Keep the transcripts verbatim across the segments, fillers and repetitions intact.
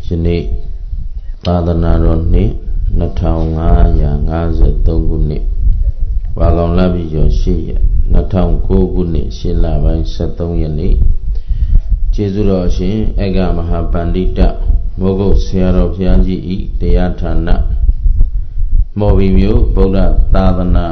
နေ့သာသနာတော်နှစ်နှစ်ထောင်ငါးရာငါးဆယ်သုံးခုနှစ်ဝါကောင်လပြည်ကျော်ရှစ်ရက်နှစ်ထောင်ကိုးခုနှစ်ရှစ်လပိုင်းဆယ်သုံးရက်နေ့ကျေးဇူးတော်ရှင်ဧကမဟာပန္တိတမိုးကုတ်ဆရာတော်ဘုရားကြီးဤတရားဌာနမော်ဘီမြို့ဗုဒ္ဓသာသနာ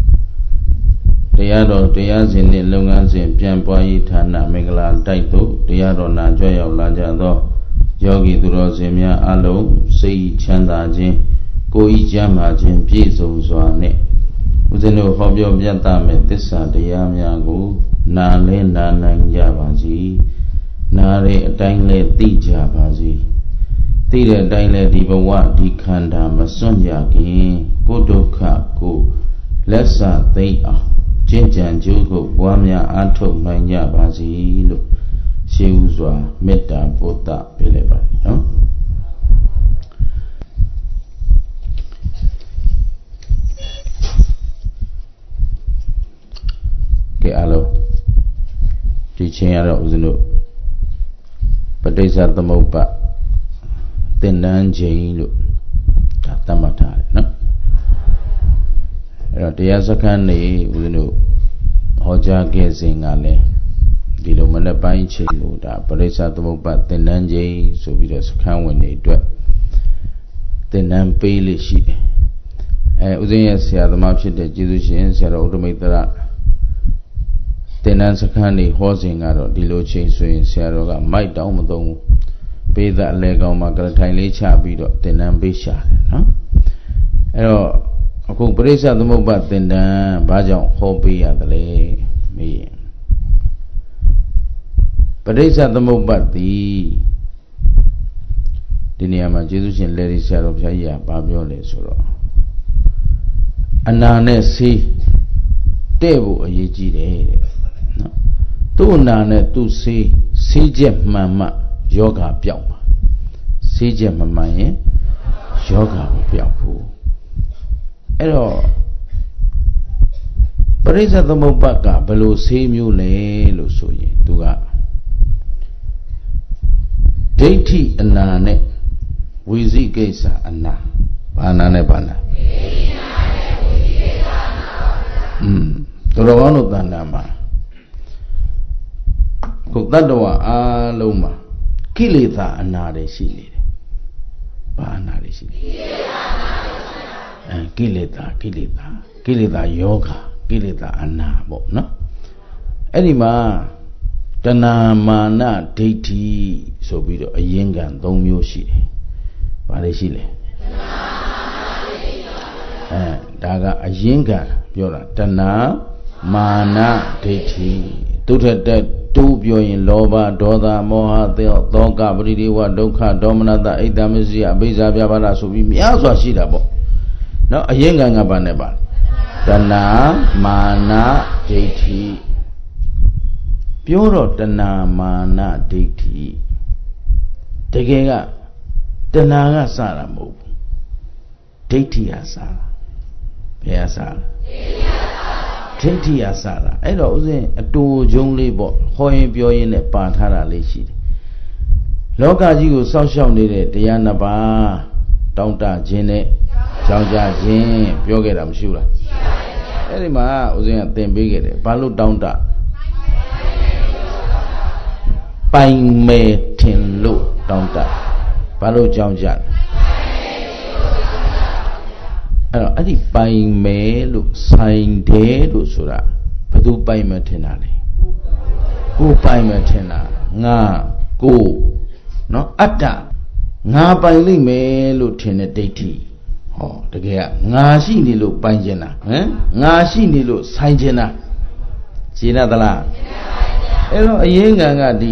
တရားတော်တရားစဉ်နှင့်လုပ်ငန်းစဉ်ပြန်ပွားရေးဌာနမင်္ဂလာတိုက်သို့တရားတော်နာကြွရောက်လာကြသောယောဂီသူတော်စင်များအလုံးစိတ်ချမ်းသာခြင်းကိုယ်ဤကျမ်းမာခြင်းပြည့်စုံစွာနှင့်ဦးဇင်းတို့ဟောပြောပြသမယ့်သစ္စာတရားများကိုနားလည်နာနိုင်ကြပါစေနားတဲ့အတိုင်းလဲသိကြပါစေသိတဲ့အတိုင်းလဲဒီဘဝဒီခန္ဓာမစွန့်ကြခင်ကိုယ်ဒုက္ခကိုလက်စသိမ့်အောင်ကျင့်ကြံကြိုးကိုပွားများအားထုတ်နိုင်ကြပါစေလို့ရှေးဥစွာမေတ္တာပို့သပေးလိုက်ပါနော်ကဲအားလုံးဒီချိန်ရတော့ဦးဇင်းတို့ပဋိစ္စသမုပ္ပါသင်္นานချိန်လို့ဒါသတ်မှတ်ထားတယ်နော်အဲ့တော့တရားစခန်းနေဦးဇင်းတို့ဟောကြားခဲ့စဉ်ကလည်းဒီလိုမနေ့ပိုင်းချိန်ကိုဒါပရိစ္ဆသမုပ္ပါသင်္นานချိန်ဆိုပြီးတော့စခန်းဝင်တွေအတွက်သင်္นานပေးလိရှိတယ်အဲဦးဇင်းရဲ့ဆရာသမားဖြစ်တဲ့ကျေးဇူးရှင်ဆရာတော်ဥဒ္ဓမိတ်တရသင်္นานစခန်းနေဟောစဉ်ကတော့ဒီလိုချိန်ဆိုရင်ဆရာတော်ကမိုက်တောင်းမသုံးဘူးပေးသက်အလဲကောင်းမှာကရထိုင်လေးချပြီးတော့သင်္นานပေးရှာတယ်နော်အဲ့တော့အခုပရိစ္ဆသမုပ္ပါသင်္นานဘာကြောင့်ဟောပေးရတယ်လဲမေးရင်ပရိစ္ဆသမုပ္ပါတိဒီနေရာမှာကျေးဇူးရှင်လေဒီဆရာတော်ဘုရားကြီးကဘာပြောလဲဆိုတော့အနာနဲ့ဆေးတဲ့ဖို့အရေးကြီးတယ်တဲ့နော်သူ့အနာနဲ့သူ့ဆေးဆေးချက်မှန်မှယောဂပျောက်မှာဆေးချက်မမှန်ရင်ယောဂမပျောက်ဘူးအဲ့တော့ပရိစ္ဆသမုပ္ပါကဘယ်လိုဆေးမျိုးလဲလို့ဆိုရင်သူကဒိဋ္ဌိအနာနဲ့ဝိဇိကိစ္စအနာဘာနာနဲ့ဘာနာอืมတော်ကောင်းတို့တဏ္ဍာမှာခုတတ္တဝအားလုံးမှာကိလေသာအနာတွေရှိနေတယ်ဘာအနာတွေရှိလဲအဲကိလေသာကိလေသာကိလေသာယောဂကိလေသာအနာပေါ့နော်အဲ့ဒီမှာတဏမာနဒိဋ္ဌိဆိုပြီးတော့အရင်ကံ၃မျိုးရှိတယ်ဘာတွေရှိလဲအဲဒါကအရင်ကံပြောတာတဏမာနဒိဋ္ဌိဒုထက်တက်တူပြောရင်လောဘဒေါသမောဟသောကပရိဒီဝဒုက္ခဒေါမနတအိတ်တမစီအဘိဇာပြပါဒဆိုပြီးများစွာရှိတာပေါ့နော်အရင်ကံကဘာနဲ့ပါတဏမာနဒိဋ္ဌိပြောတော့တဏမာနဒိဋ္ဌိတကယ်ကတဏကစတာမဟုတ်ဘူးဒိဋ္ဌိကစတာဘယ်ကစတာဒိဋ္ဌိကစတာအဲ့တော့ဥစဉ်အတူကျုံလေးပေါ့ဟောရင်ပြောရင်လည်းပါထားတာလေးရှိတယ်လောကကြီးကိုစောင့်ရှောက်နေတဲ့တရားနှစ်ပါးတောင်းတခြင်းနဲ့ကြောင်းကြခြင်းပြောခဲ့တာမရှိဘူးလားအဲ့ဒီမှာဥစဉ်ကသင်ပေးခဲ့တယ်ဘာလို့တောင်းတပိုင်မယ်ထင်လို့တောင်းတဘာလို့ကြောင်းကြလဲအဲ့တော့အဲ့ဒီပိုင်မယ်လို့ဆိုင်တယ်လို့ဆိုတာဘယ်သူပိုင်မယ်ထင်တာလဲကိုပိုင်မယ်ထင်တာငါကိုနော်အတ္တငါပိုင်လိမ့်မယ်လို့ထင်တဲ့ဒိဋ္ဌိဟောတကယ်ကငါရှိနေလို့ပိုင်ကျင်တာဟမ်ငါရှိနေလို့ဆိုင်ကျင်တာရှင်းသလားအဲ့တော့အရင်ကံကဒီ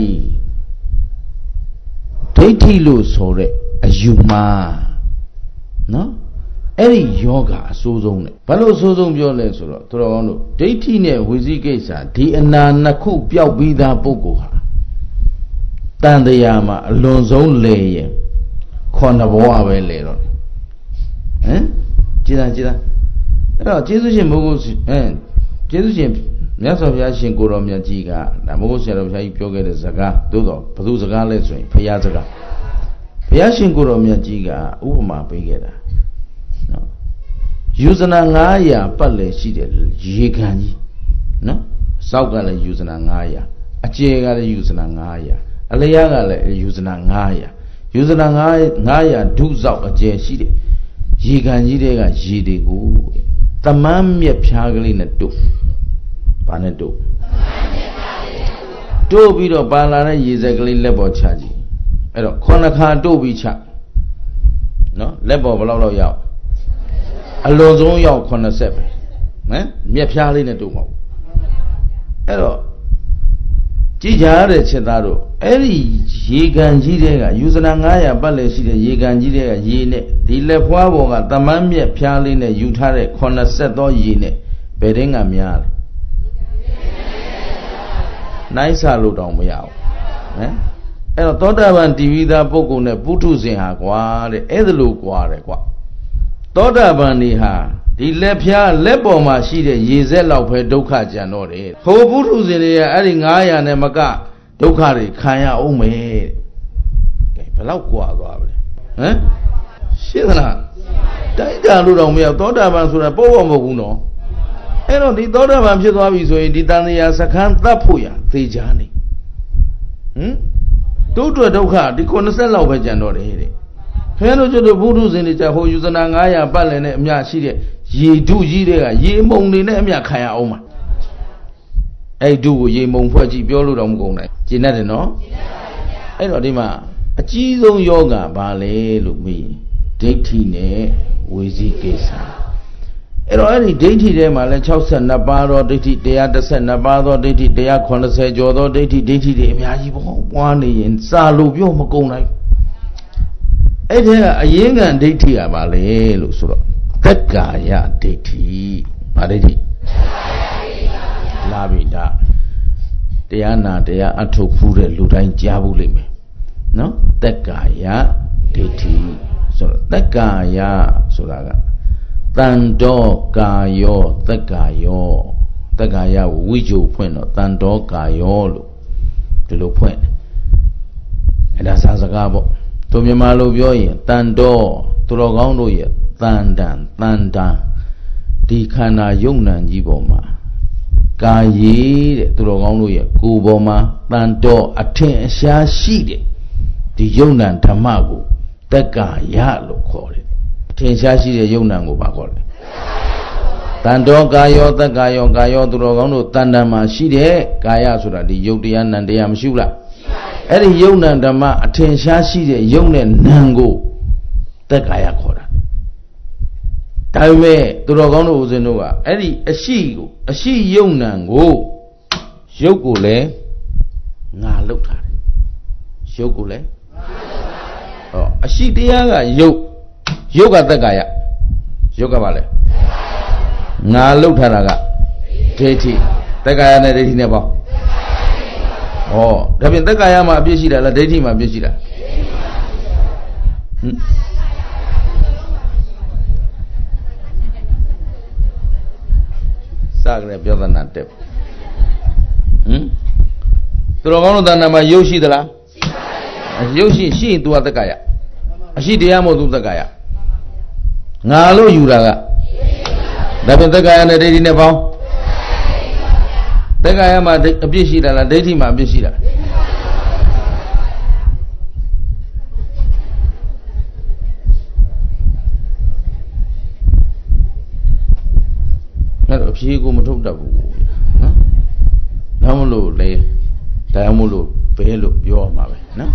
ဒိဋ္ဌိလို့ဆိုတဲ့အယူမှာနော်အဲ့ဒီယောဂအဆိုးဆုံးတယ်ဘာလို့အဆိုးဆုံးပြောလဲဆိုတော့သူတော်ကောင်းတို့ဒိဋ္ဌိနဲ့ဝိသိကိစ္စဒီအနာနှစ်ခုပျောက်ပြီးသားပုဂ္ဂိုလ်ဟာတန်တရားမှာအလွန်ဆုံးလေရင်ခေါ်နှစ်ဘဝပဲလေတော့ဟမ်ကြည်သာကြည်သာအဲ့တော့ကျေးဇူးရှင်မိုးကုတ်အဲကျေးဇူးရှင်မြတ်စွာဘုရားရှင်ကိုတော်မြတ်ကြီးကဒါမိုးကုတ်ဆရာတော်ဘုရားကြီးပြောခဲ့တဲ့စကားသို့တော့ဘုသူစကားလဲဆိုရင်ဘုရားစကားဘုရားရှင်ကိုတော်မြတ်ကြီးကဥပမာပေးခဲ့တာနော်ယူဇနာငါးရာပတ်လည်ရှိတဲ့ရေခံကြီးနော်စောက်ကလည်းယူဇနာငါးရာအကျယ်ကလည်းယူဇနာငါးရာအလျားကလည်းယူဇနာငါးရာယူဇနာငါးရာဒုစောက်အကျယ်ရှိတဲ့ရေခံကြီးတွေကရေတွေကိုတမန်းမြက်ဖြားကလေးနဲ့တို့ဘာနဲ့တို့တို့ပြီးတော့ပါလာတဲ့ရေစက်ကလေးလက်ပေါ်ချကြည့်အဲ့တော့ခုနှစ်ခါတို့ပြီးချနော်လက်ပေါ်ဘယ်လောက်လောက်ရောက်အလွန်ဆုံးရောက်ခုနှစ်ဆက်ပဲနော်မြက်ဖြားလေးနဲ့တို့မဟုတ်အဲ့တော့ကြည်ကြရတဲ့ချက်သားတို့အဲ့ဒီရေကန်ကြီးတွေကယူဇနာငါးရာပတ်လည်ရှိတဲ့ရေကန်ကြီးတွေကရေနဲ့ဒီလက်ဖွားပေါ်ကတမန်းမြက်ဖြားလေးနဲ့ယူထားတဲ့ခုနှစ်ဆက်သောရေနဲ့ဘယ်တင်းကများလဲနိုင်စာလို့တောင်မရဘူးဟမ်အဲ့တော့သောတာပန်တီဝိသာပုဂ္ဂိုလ်နဲ့ပုထုဇဉ်ဟာကွာတဲ့အဲ့ဒါလို့ကွာတယ်ကွာသောတာပန်နေဟာဒီလက်ဖြားလက်ပေါ်မှာရှိတဲ့ရေစက်လောက်ပဲဒုက္ခကြံတော့တယ်ဟိုပုထုဇဉ်တွေကအဲ့ဒီငါးရာနဲ့မကဒုက္ခတွေခံရအောင်မယ်တဲ့ကဲဘယ်လောက်ကွာသွားပြီဟမ်ရှင်းသလားတိုက်တာလို့တောင်မရသောတာပန်ဆိုတာပေါ့ပေါ့မဟုတ်ဘူးနော်အဲ့တော့ဒီသောတာပန်ဖြစ်သွားပြီဆိုရင်ဒီတန်တရားစခန်းသတ်ဖို့ရသေချာနေဟမ်ဒုက္ခဒုက္ခဒီခုနှစ်ဆက်လောက်ပဲကြံတော့တယ်တဲ့ခဲလို့ကျွတ်တို့ဘုဒ္ဓဇင်တွေကြဟိုယူဇနာငါးရာပတ်လည်နဲ့အမြရှိတဲ့ရေဓုကြီးတွေကရေမုံတွေနဲ့အမြခံရအောင်မှာအဲ့ဓုကိုရေမုံဖွဲ့ကြည့်ပြောလို့တော့မကုန်နိုင်ကျင်တတ်တယ်နော်အဲ့တော့ဒီမှာအကြီးဆုံးယောဂဘာလဲလို့မေးဒိဋ္ဌိနဲ့ဝိဇိကိစ္စအဲ့တော့အဲ့ဒီဒိဋ္ဌိထဲမှာလဲ၆၂ပါးသောဒိဋ္ဌိ၁၁၂ပါးသောဒိဋ္ဌိ၁၇၀ကျော်သောဒိဋ္ဌိဒိဋ္ဌိတွေအများကြီးပေါ့ပွားနေရင်စာလို့ပြောမကုန်နိုင်အဲ့ဒီကအရင်းခံဒိဋ္ဌိကဘာလဲလို့ဆိုတော့တက္ကာယဒိဋ္ဌိဘာဒိဋ္ဌိလာပြီဒါတရားနာတရားအထုတ်ဖူးတဲ့လူတိုင်းကြားဘူးလိမ့်မယ်နော်တက္ကာယဒိဋ္ဌိဆိုတော့တက္ကာယဆိုတာကတန်တော်ကာယောတက္ကာယောတက္ကာယဝိဇ္ဇုဖွင့်တော့တန်တော်ကာယောလို့ဒီလိုဖွင့်အဲ့ဒါစာစကားပေါ့သူမြန်မာလိုပြောရင်တန်တော်သူတော်ကောင်းတို့ရဲ့တန်တန်တန်တန်ဒီခန္ဓာယုံနံကြီးပေါ်မှာကာယေတဲ့သူတော်ကောင်းတို့ရဲ့ကိုယ်ပေါ်မှာတန်တော်အထင်အရှားရှိတဲ့ဒီယုံနံဓမ္မကိုတက္ကာယလို့ခေါ်တယ်အထင်ရှားရှိတဲ့ယုံနံကိုဘာခေါ်လဲတန်တော်ကာယောတက္ကာယောကာယောသူတော်ကောင်းတို့တန်တန်မှာရှိတဲ့ကာယဆိုတာဒီယုတ်တရားနံတရားမရှိဘူးလားအဲ့ဒီယုံနံဓမ္မအထင်ရှားရှိတဲ့ယုံနဲ့နံကိုတက္ကာယခေါ်တာဒါပေမဲ့သူတော်ကောင်းတို့ဦးဇင်းတို့ကအဲ့ဒီအရှိကိုအရှိယုံနံကိုရုပ်ကိုလည်းငါလှုပ်ထားတယ်ရုပ်ကိုလည်းဟောအရှိတရားကရုပ်ရုပ်ကတက္ကာယရုပ်ကဘာလဲငါလှုပ်ထားတာကဒိဋ္ဌိတက္ကာယနဲ့ဒိဋ္ဌိနဲ့ပေါ့ဩဒါဖြင့်တက္ကာယမှာအပြည့်ရှိတာလားဒိဋ္ဌိမှာအပြည့်ရှိတာဟမ်စကြတဲ့ပြောသနာတက်ဟမ်သူတော်ကောင်းတို့တဏ္ဍာမှာရုပ်ရှိသလားရှိပါဘူးရုပ်ရှိရှိရင် तू ကတက္ကာယအရှိတရားမဟုတ် तू တက္ကာယငါလို့ယူတာကဒါဖြင့်တက္ကာယနဲ့ဒိဋ္ဌိနဲ့ပေါင်းတက္ကာယမှာအပြည့်ရှိတာလားဒိဋ္ဌိမှာအပြည့်ရှိတာအဲ့တော့အဖြေကိုမထုတ်တတ်ဘူးနော်ဒါမလို့လေဒါမှမလို့ဘဲလို့ပြောမှာပဲနော်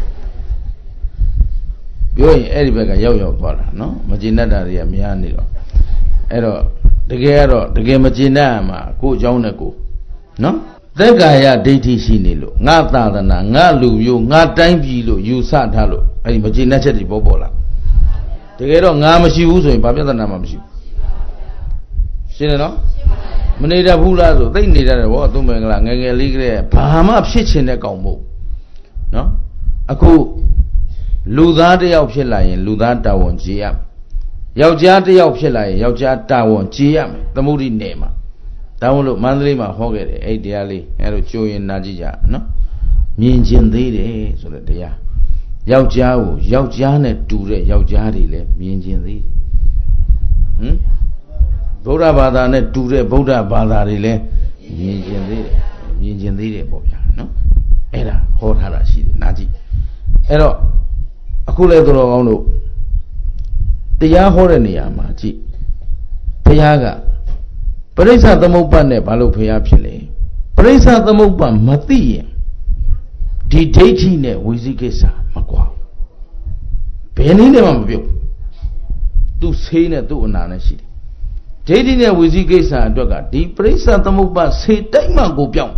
ပြောရင်အဲ့ဒီဘက်ကရောက်ရောက်သွားတာနော်မကျေနပ်တာတွေကများနေတော့အဲ့တော့တကယ်ကတော့တကယ်မကျေနပ်မှာကိုယ်အကြောင်းနဲ့ကိုနော်သက္ကာယဒိဋ္ဌိရှိနေလို့ငါသာသနာငါလူမျိုးငါတိုင်းပြည်လို့ယူဆထားလို့အဲ့ဒီမကျေနပ်ချက်တွေပေါ်ပေါ်လာတကယ်တော့ငါမရှိဘူးဆိုရင်ဘာပြဿနာမှမရှိဘူးရှင်းတယ်နော်မနေတတ်ဘူးလားဆိုသိနေတတ်တယ်ဗောသူမင်္ဂလာငယ်ငယ်လေးကလေးဘာမှဖြစ်ချင်တဲ့ကောင်မို့နော်အခုလူသားတစ်ယောက်ဖြစ်လာရင်လူသားတာဝန်ကြီးရမယ်ယောက်ျားတစ်ယောက်ဖြစ်လာရင်ယောက်ျားတာဝန်ကြီးရမယ်သမုဒိနယ်မှာဒါမို့လို့မန္တလေးမှာဟောခဲ့တယ်အဲ့တရားလေးအဲ့လိုကြိုးရင်နာကြည့်ကြနော်မြင်ကျင်သေးတယ်ဆိုတဲ့တရားယောက်ျားကိုယောက်ျားနဲ့တူတဲ့ယောက်ျားတွေလည်းမြင်ကျင်သေးဟမ်ဗုဒ္ဓဘာသာနဲ့တူတဲ့ဗုဒ္ဓဘာသာတွေလည်းမြင်ကျင်သေးတယ်မြင်ကျင်သေးတယ်ပေါ့ဗျာနော်အဲ့ဒါဟောထားတာရှိတယ်နားကြည့်အဲ့တော့အခုလဲသူတော်ကောင်းတို့တရားဟောတဲ့နေရာမှာကြည့်ဘုရားကပရိစ္ဆသမုပ္ပါဒ်နဲ့ဘာလို့ဘုရားဖြစ်လဲပရိစ္ဆသမုပ္ပါဒ်မသိရင်ဒီဒိဋ္ဌိနဲ့ဝိသိကိစ္စမကွာဘယ်နည်းနဲ့မှမပြုတ်သူဆေးနဲ့သူ့အနာနဲ့ရှိတယ်ဒိဋ္ဌိနဲ့ဝိသိကိစ္စအတွက်ကဒီပရိစ္ဆသမုပ္ပါဒ်ဆေးတိုက်မှကိုပြောင်း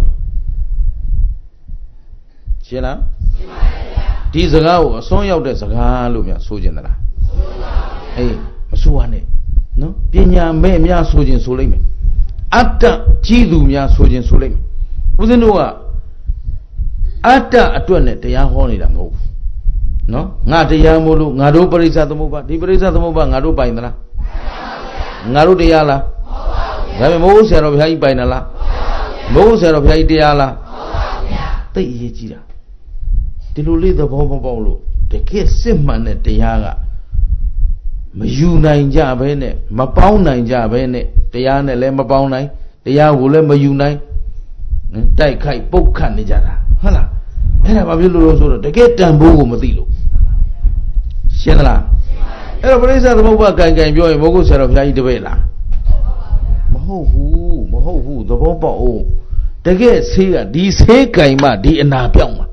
ရှင်းလားရှင်းပါဗျာဒီစကားကိုအစွန်းရောက်တဲ့စကားလို့များဆိုကြင်သလားဆိုပါဘူးအေးမဆိုပါနဲ့နော်ပညာမဲ့များဆိုခြင်းဆိုလိမ့်မယ်အတ္တကြီးသူများဆိုခြင်းဆိုလိမ့်မယ်ဦးဇင်းတို့ကအတ္တအတွက်နဲ့တရားဟောနေတာမဟုတ်ဘူးနော်ငါတရားမို့လို့ငါတို့ပရိစ္ဆသမုပ္ပါဒီပရိစ္ဆသမုပ္ပါငါတို့ပိုင်သလားငါတို့တရားလားမဟုတ်ပါဘူးဒါပေမဲ့မိုးဆရာတော်ဘုရားကြီးပိုင်တယ်လားမဟုတ်ပါဘူးမိုးဆရာတော်ဘုရားကြီးတရားလားမဟုတ်ပါဘူးဗျာသိအရေးကြီးတာဒီလိုလေးသဘောမပေါက်လို့တကယ်စစ်မှန်တဲ့တရားကမယူနိုင်ကြဘဲနဲ့မပေါင်းနိုင်ကြဘဲနဲ့တရားနဲ့လည်းမပေါင်းနိုင်တရားကိုလည်းမယူနိုင်တိုက်ခိုက်ပုတ်ခတ်နေကြတာဟုတ်လားအဲ့ဒါဘာဖြစ်လို့လဲဆိုတော့တကယ်တန်ဖိုးကိုမသိလို့ရှင်းသလားအဲ့တော့ပရိစ္ဆသမုပ္ပါကံကံပြောရင်မိုးကုတ်ဆရာတော်ဘုရားကြီးတပည့်လားမဟုတ်ဘူးမဟုတ်ဘူးသဘောပေါက်အောင်တကယ်ဆေးကဒီဆေးကံမှဒီအနာပြောင်းမှာ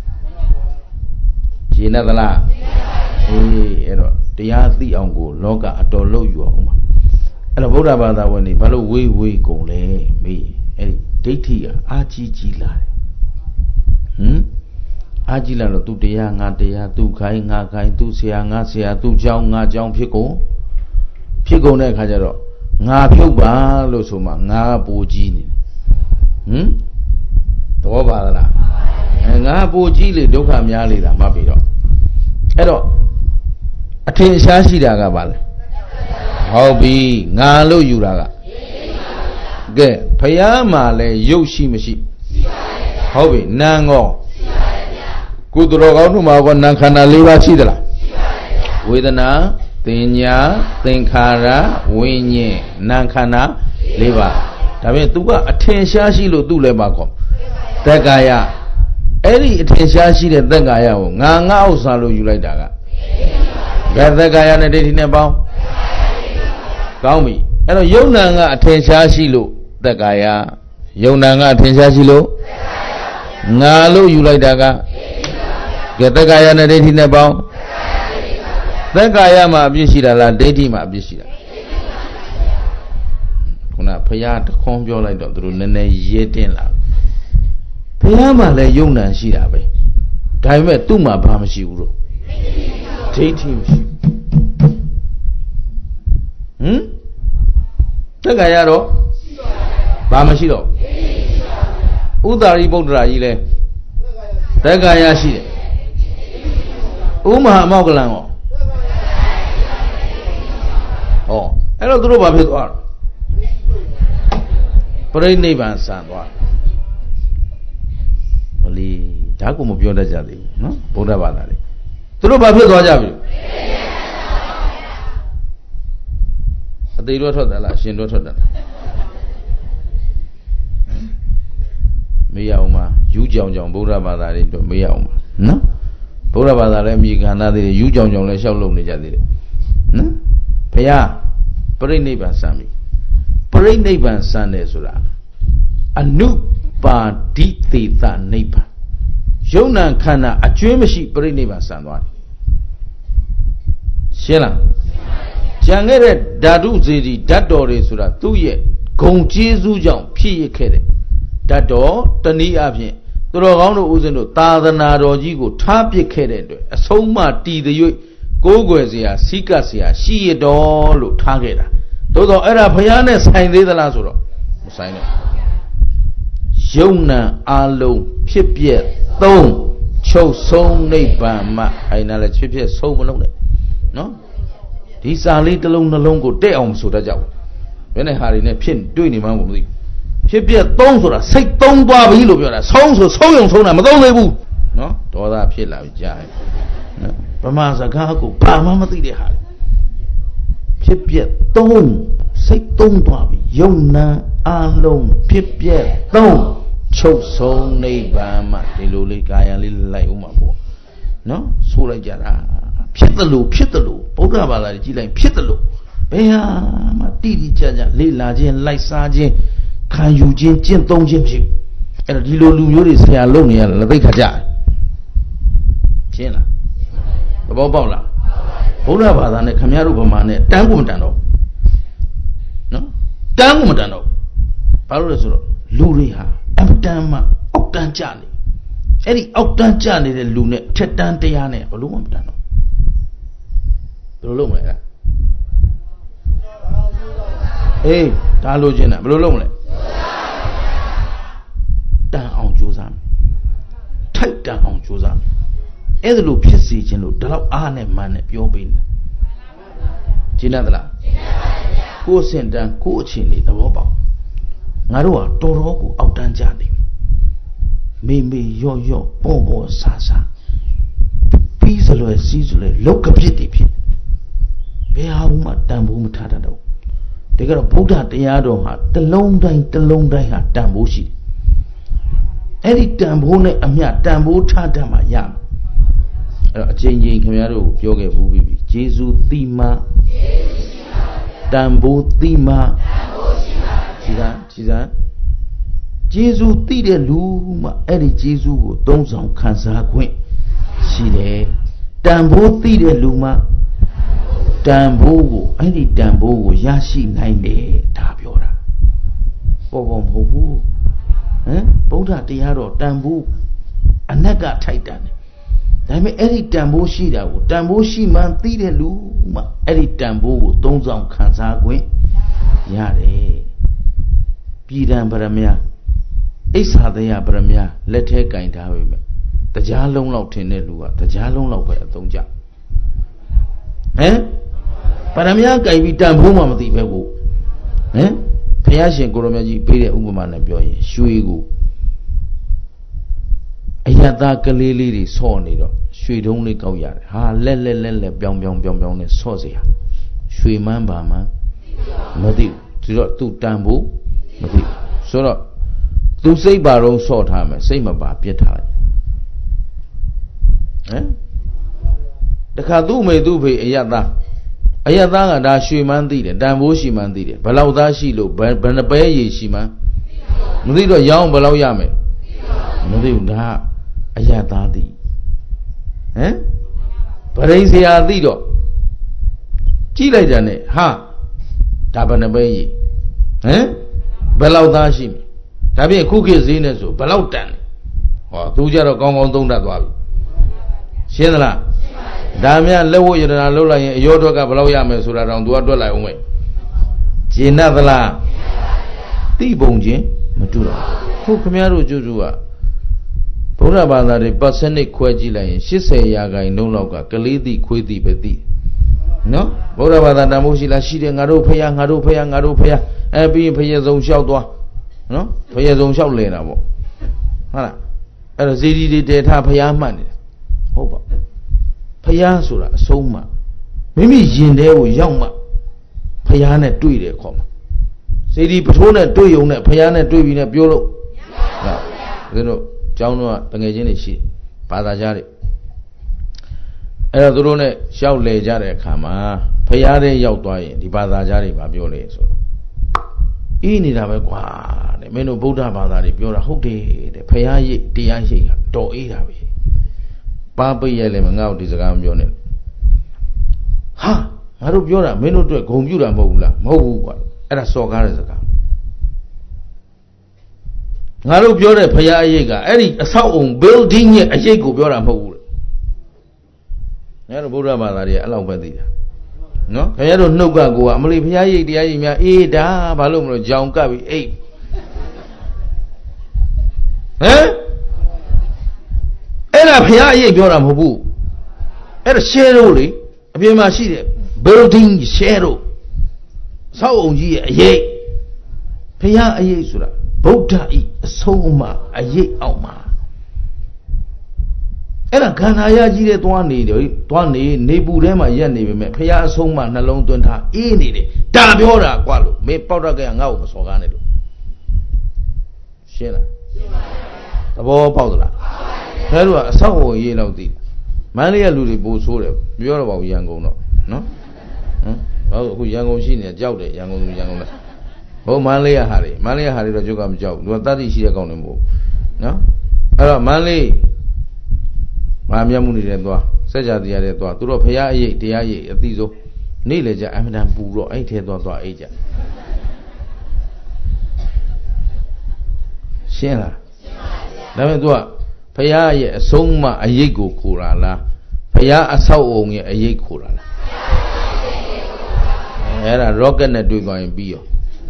ရှင်းသလားအေးအဲ့တော့တရားသိအောင်ကိုလောကအတော်လို့ယူအောင်ပါအဲ့တော့ဗုဒ္ဓဘာသာဝင်တွေဘာလို့ဝေးဝေးကုန်လဲမေးအဲ့ဒီဒိဋ္ဌိကအာကြီးကြီးလာတယ်ဟမ်အာကြီးလာတော့သူတရားငါတရားသူခိုင်းငါခိုင်းသူဆရာငါဆရာသူเจ้าငါเจ้าဖြစ်ကုန်ဖြစ်ကုန်တဲ့အခါကျတော့ငါဖြုတ်ပါလို့ဆိုမှငါပူကြီးနေဟမ်သဘောပါလားအဲငါပူကြီးလေဒုက္ခများလေတာမှတ်ပြီးတော့အဲ့တော့အထင်ရှားရှိတာကဘာလဲဟုတ်ပြီငါလို့ယူတာကကဲဖယားမှာလဲရုပ်ရှိမရှိဟုတ်ပြီနာငောကုသတော်ကောင်းတို့မှာကနာခန္ဓာ၄ပါးရှိသလားဝေဒနာသင်ညာသင်္ခါရဝိညာဉ်နာခန္ဓာ၄ပါးဒါပေမဲ့ तू ကအထင်ရှားရှိလို့ तू လည်းပါခေါ်သက္ကာယအဲ့ဒီအထင်ရှားရှိတဲ့သက္ကာယကိုငါငါဥစ္စာလို့ယူလိုက်တာကဘယ်သက္ကာယနဲ့ဒိဋ္ဌိနဲ့ပေါင်းကောင်းပြီအဲ့တော့ယုံနာကအထင်ရှားရှိလို့သက္ကာယယုံနာကအထင်ရှားရှိလို့ငါလို့ယူလိုက်တာကကဲသက္ကာယနဲ့ဒိဋ္ဌိနဲ့ပေါင်းသက္ကာယမှာအပြစ်ရှိတာလားဒိဋ္ဌိမှာအပြစ်ရှိတာခုနဖရာတခွန်ပြောလိုက်တော့သူတို့နည်းနည်းရဲတင်းလာဖရာမှာလည်းယုံနာရှိတာပဲဒါပေမဲ့သူ့မှာဘာမရှိဘူးလို့ဒိဋ္ဌိမရှိဟမ်သက္ကာယတော့ဘာမရှိတော့ဥဒ္ဒါရိဗုဒ္ဓရာကြီးလဲသက္ကာယရှိတယ်ဥမဟာမောက္ကလံရောဟောအဲ့တော့သူတို့ဘာဖြစ်သွားလဲပရိနိဗ္ဗာန်ဆံသွားမလီဒါကိုမပြောတတ်ကြသေးဘူးနော်ဗုဒ္ဓဘာသာတွေသူတို့ဘာဖြစ်သွားကြပြီအသေးတော့ထွက်တယ်လားအရှင်တော့ထွက်တယ်လားမေးရအောင်ပါယူကြောင်ကြောင်ဗုဒ္ဓဘာသာတွေအတွက်မေးရအောင်ပါနော်ဗုဒ္ဓဘာသာလည်းအမိခန္ဓာသေးတယ်ယူကြောင်ကြောင်လည်းလျှောက်လုပ်နေကြသေးတယ်နော်ဘုရားပရိနိဗ္ဗာန်ဆံပြီပရိနိဗ္ဗာန်ဆံတယ်ဆိုတာအနုပါတိသေသနိဗ္ဗာန်ယုံနာခန္ဓာအကျွေးမရှိပရိနိဗ္ဗာန်ဆံသွားတယ်ရှင်းလားကြံခဲ့တဲ့ဓာတုစေတီဓာတ်တော်တွေဆိုတာသူ့ရဲ့ဂုံကျေးဇူးကြောင့်ဖြစ်ရခဲ့တယ်ဓာတ်တော်တနည်းအားဖြင့်သူတော်ကောင်းတို့ဦးဇင်းတို့သာသနာတော်ကြီးကိုထားပစ်ခဲ့တဲ့အတွက်အဆုံးမတည်တဲ့၍ကိုးကွယ်เสียစီကပ်เสียရှိရတော်လို့ထားခဲ့တာသို့တော့အဲ့ဒါဘုရားနဲ့ဆိုင်သေးသလားဆိုတော့မဆိုင်တော့ယုံနာအလုံးဖြစ်ပြက်သုံးချုပ်ဆုံးနိဗ္ဗာန်မှအိုင်နာလည်းဖြစ်ဖြစ်ဆုံးမလုံးနဲ့နော်ဒီစာလေးတစ်လုံးနှလုံးကိုတဲ့အောင်မဆိုတတ်ကြဘူးဘယ်နဲ့ဟာတွေနဲ့ဖြစ်တွေ့နေမှန်းကိုမသိဖြစ်ပြက်သုံးဆိုတာစိတ်သုံးသွားပြီလို့ပြောတာဆုံးဆိုဆုံးယုံဆုံးတာမသုံးသေးဘူးနော်ဒေါသဖြစ်လာပြီကြားဟဗမာစကားကိုဘာမှမသိတဲ့ဟာဖြစ်ပြက်သုံးစိတ်သုံးသွားပြီယုံနာအလုံးဖြစ်ပြက်သုံးချုပ်ဆုံးနိဗ္ဗာန်မှာဒီလိုလေးကာယံလေးလိုက်အောင်မှာပေါ့နော်ဆိုလိုက်ကြတာဖြစ်တယ်လို့ဖြစ်တယ်လို့ဗုဒ္ဓဘာသာကြီးကြည့်လိုက်ဖြစ်တယ်လို့ဘယ်ဟာမှတိတိကျကျလေးလာခြင်းလိုက်စားခြင်းခံယူခြင်းကျင့်သုံးခြင်းဖြစ်အဲ့တော့ဒီလိုလူမျိုးတွေဆရာလုပ်နေရတာလက်သိခါကြရှင်းလားသဘောပေါက်လားဗုဒ္ဓဘာသာနဲ့ခမည်းတော်ဗမာနဲ့တန်းကိုမတန်တော့နော်တန်းကိုမတန်တော့ဘာလို့လဲဆိုတော့လူတွေဟာအတန်းမှအောက်တန်းကြနေအဲ့ဒီအောက်တန်းကြနေတဲ့လူနဲ့ထက်တန်းတရားနဲ့ဘလို့မှမတန်တော့ဘယ်လိုလုပ်မလဲလားအေးဒါလိုချင်တာဘယ်လိုလုပ်မလဲတန်အောင်ကြိုးစားမယ်ထိုက်တန်အောင်ကြိုးစားမယ်အဲ့ဒါလိုဖြစ်စီခြင်းလို့ဒီလောက်အားနဲ့မှန်နဲ့ပြောပေးနေတာရှင်းသလားရှင်းပါပါဗျာကိုယ်စင်တန်းကိုယ်အချင်းတွေသဘောပေါက်ငါတို့ဟာတော်တော်ကိုအောက်တန်းကြနေပြီမေမေရော့ရော့ပေါ်ပေါ်ဆာဆာပြီးစလွယ်စီးစလွယ်လောက်ကပြစ်တွေဖြစ်ဘယ်ဟာမှတန်ဖိုးမထားတတ်တော့တကယ်တော့ဗုဒ္ဓတရားတော်ဟာတလုံးတိုင်းတလုံးတိုင်းဟာတန်ဖိုးရှိတယ်အဲ့ဒီတန်ဖိုးနဲ့အမျှတန်ဖိုးထားတတ်မှရမယ်အဲ့တော့အချိန်ချင်းခင်ဗျားတို့ပြောခဲ့ဘူးပြီဂျေဇုတိမတန်ဖိုးတိမကြည်စားကြည်စားဂျေဇုတိတဲ့လူမှအဲ့ဒီဂျေဇုကိုသုံးဆောင်ခံစားခွင့်ရှိတယ်တန်ဖိုးတိတဲ့လူမှတန်ဖိုးကိုအဲ့ဒီတန်ဖိုးကိုရရှိနိုင်တယ်ဒါပြောတာပေါ်ပေါ်မဟုတ်ဘူးဟမ်ဗုဒ္ဓတရားတော်တန်ဖိုးအနက်ကထိုက်တန်တယ်ဒါပေမဲ့အဲ့ဒီတန်ဖိုးရှိတာကိုတန်ဖိုးရှိမှန်းသိတဲ့လူမှအဲ့ဒီတန်ဖိုးကိုသုံးဆောင်ခံစားခွင့်ရတယ်ပြည်တံပရမယအိစ္ဆာသေးယပရမယလက်ထဲကင်ထားပြီမဲ့တရားလုံးလောက်ထင်တဲ့လူကတရားလုံးလောက်ပဲအသုံးကျဟမ်ပရမယကင်ပြီးတန်ဖိုးမှမသိပဲကိုဟမ်ဘုရားရှင်ကိုရမကြီးပေးတဲ့ဥပမာနဲ့ပြောရင်ရွှေကိုအယတကလေးလေးတွေဆော့နေတော့ရွှေတုံးလေးကောက်ရတယ်ဟာလက်လက်လက်လက်ပြောင်းပြောင်းပြောင်းပြောင်းနဲ့ဆော့เสียရွှေမန်းပါမှမသိဘူးဒီတော့သူတန်ဖို့မသိဘူးဆိုတော့သူစိတ်ပါတော့ဆော့ထားမယ်စိတ်မပါပြစ်ထားလိုက်ဟမ်တခါသူ့မေသူ့ဖေအယတအယတကဒါရွှေမန်းသိတယ်တန်ဖို့ရှိမှန်းသိတယ်ဘယ်လောက်သားရှိလို့ဘယ်ဘယ်နှပဲရည်ရှိမှန်းမသိတော့ရောင်းဘယ်လောက်ရမယ်မသိဘူးဒါအယသားသိဟမ်ဗရိန်ဆရာသိတော့ကြည့်လိုက်တာနဲ့ဟာဒါဘယ်နှပဲကြီးဟမ်ဘယ်လောက်သားရှိမလဲဒါပြင်ခုခေတ်ဈေးနဲ့ဆိုဘယ်လောက်တန်လဲဟောသူကြတော့ကောင်းကောင်းသုံးတတ်သွားပြီရှင်းသလားဒါများလက်ဝတ်ရတနာလှုပ်လိုက်ရင်အရောထွက်ကဘယ်လောက်ရမယ်ဆိုတာတောင်သူကတွက်လိုက်အောင်ပဲကျင်납သလားသိပုံချင်းမတူတော့ဟုတ်ခမရတို့ကျုပ်ကျုပ်ကဗုဒ္ဓဘာသာတွေပတ်စနစ်ခွဲကြည့်လိုက်ရင်၈၀ရာခိုင်နှုန်းလောက်ကကလေးသိခွေးသိပဲသိနော်ဗုဒ္ဓဘာသာတန်ဖိုးရှိလားရှိတယ်ငါတို့ဖယားငါတို့ဖယားငါတို့ဖယားအဲပြီးရင်ဖယားစုံလျှောက်သွားနော်ဖယားစုံလျှောက်လည်တာပေါ့ဟုတ်လားအဲ့တော့ဇီဒီတွေတည်ထားဖယားမှတ်နေတယ်ဟုတ်ပါဖယားဆိုတာအဆုံးမှမိမိရင်ထဲကိုရောက်မှဖယားနဲ့တွေ့တယ်ခေါ်မှာဇီဒီပထိုးနဲ့တွေ့ုံနဲ့ဖယားနဲ့တွေ့ပြီးနဲ့ပြောလို့ဟုတ်ဒါတို့ကျောင်းတော့တငယ်ချင်းတွေရှိဘာသာကြားတွေအဲ့တော့သူတို့နဲ့ရှောက်လေကြတဲ့အခါမှာဖျားတဲ့ရောက်သွားရင်ဒီဘာသာကြားတွေမပြောလေဆိုတော့အေးနေတာပဲကွာတဲ့မင်းတို့ဗုဒ္ဓဘာသာတွေပြောတာဟုတ်တယ်တဲ့ဖျားရိပ်တရားရိပ်ကတော်အေးတာပဲပါပိတ်ရလဲမငါ့ကိုဒီစကားမပြောနဲ့ဟာငါတို့ပြောတာမင်းတို့အတွက်ဂုံပြူတာမဟုတ်ဘူးလားမဟုတ်ဘူးကွာအဲ့ဒါစော်ကားတဲ့စကားငါတို့ပြောတဲ့ဖရာအရေးကအဲ့ဒီအဆောက်အုံ building ရဲ့အရေးကိုပြောတာမဟုတ်ဘူးလေငါတို့ဗုဒ္ဓဘာသာတွေအဲ့လောက်ပဲသိတာနော်ခင်ဗျားတို့နှုတ်ကကိုကအမလီဖရာရိပ်တရားရိပ်များအေးဒါဘာလို့မလို့ကြောင်ကပ်ပြီးအိတ်ဟမ်အဲ့ဒါဖရာရိပ်ပြောတာမဟုတ်ဘူးအဲ့ဒါ share လေအပြင်မှာရှိတဲ့ building share ဆောက်အုံကြီးရဲ့အရေးဖရာအရေးဆိုတာဗုဒ္ဓဤအဆုံးအမအရေးအောင်မှာအဲ့ဒါခန္ဓာရကြီးတဲ့သွားနေတယ်သွားနေနေပူထဲမှာရက်နေပေမဲ့ဖရာအဆုံးမှနှလုံးသွင်းထားအေးနေတယ်ဒါပြောတာကွာလို့မင်းပေါက်တက်ကငါ့ကိုမစော်ကားနဲ့လို့ရှင်းလားရှင်းပါပြီသဘောပေါက်သလားဘယ်လိုကအဆောက်အုံရေးလောက်သိမန္တလေးကလူတွေပိုဆိုးတယ်ပြောတော့ပါဘူးရန်ကုန်တော့နော်ဟမ်ဘာလို့အခုရန်ကုန်ရှိနေကြောက်တယ်ရန်ကုန်လူရန်ကုန်လားဘုံမန္တလေးကဟာတွေမန္တလေးကဟာတွေတော့ကျုပ်ကမကြောက်ဘူးသူကတတ်သိရှိတဲ့ကောင်းတယ်မဟုတ်နော်အဲ့တော့မန္တလေးမဟာမြတ်မှုနေတဲ့သွားစက်ကြတရားတဲ့သွားသူတို့ဖရာအရေးတရားရေးအသိဆုံးနေ့လေကြအမှန်တန်ပူတော့အဲ့ထဲသွားသွားအိတ်ကြရှင်းလားရှင်းပါဗျာဒါပေမဲ့သူကဖရာရဲ့အဆုံးအမအရေးကိုခိုးတာလားဖရာအဆောက်အုံရဲ့အရေးခိုးတာလားအဲ့ဒါ rocket နဲ့တွေ့သွားရင်ပြီးရော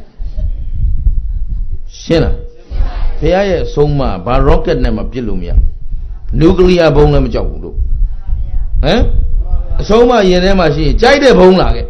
ရှင်းလားဖရာရဲ့အဆုံးအမဘာ rocket နဲ့မှပြစ်လို့မရနျူကလ িয়ার ဘုံလည်းမကြောက်ဘူးတို့ဟမ်အဆုံးအမရင်ထဲမှာရှိရင်ကြိုက်တဲ့ဘုံလာခဲ့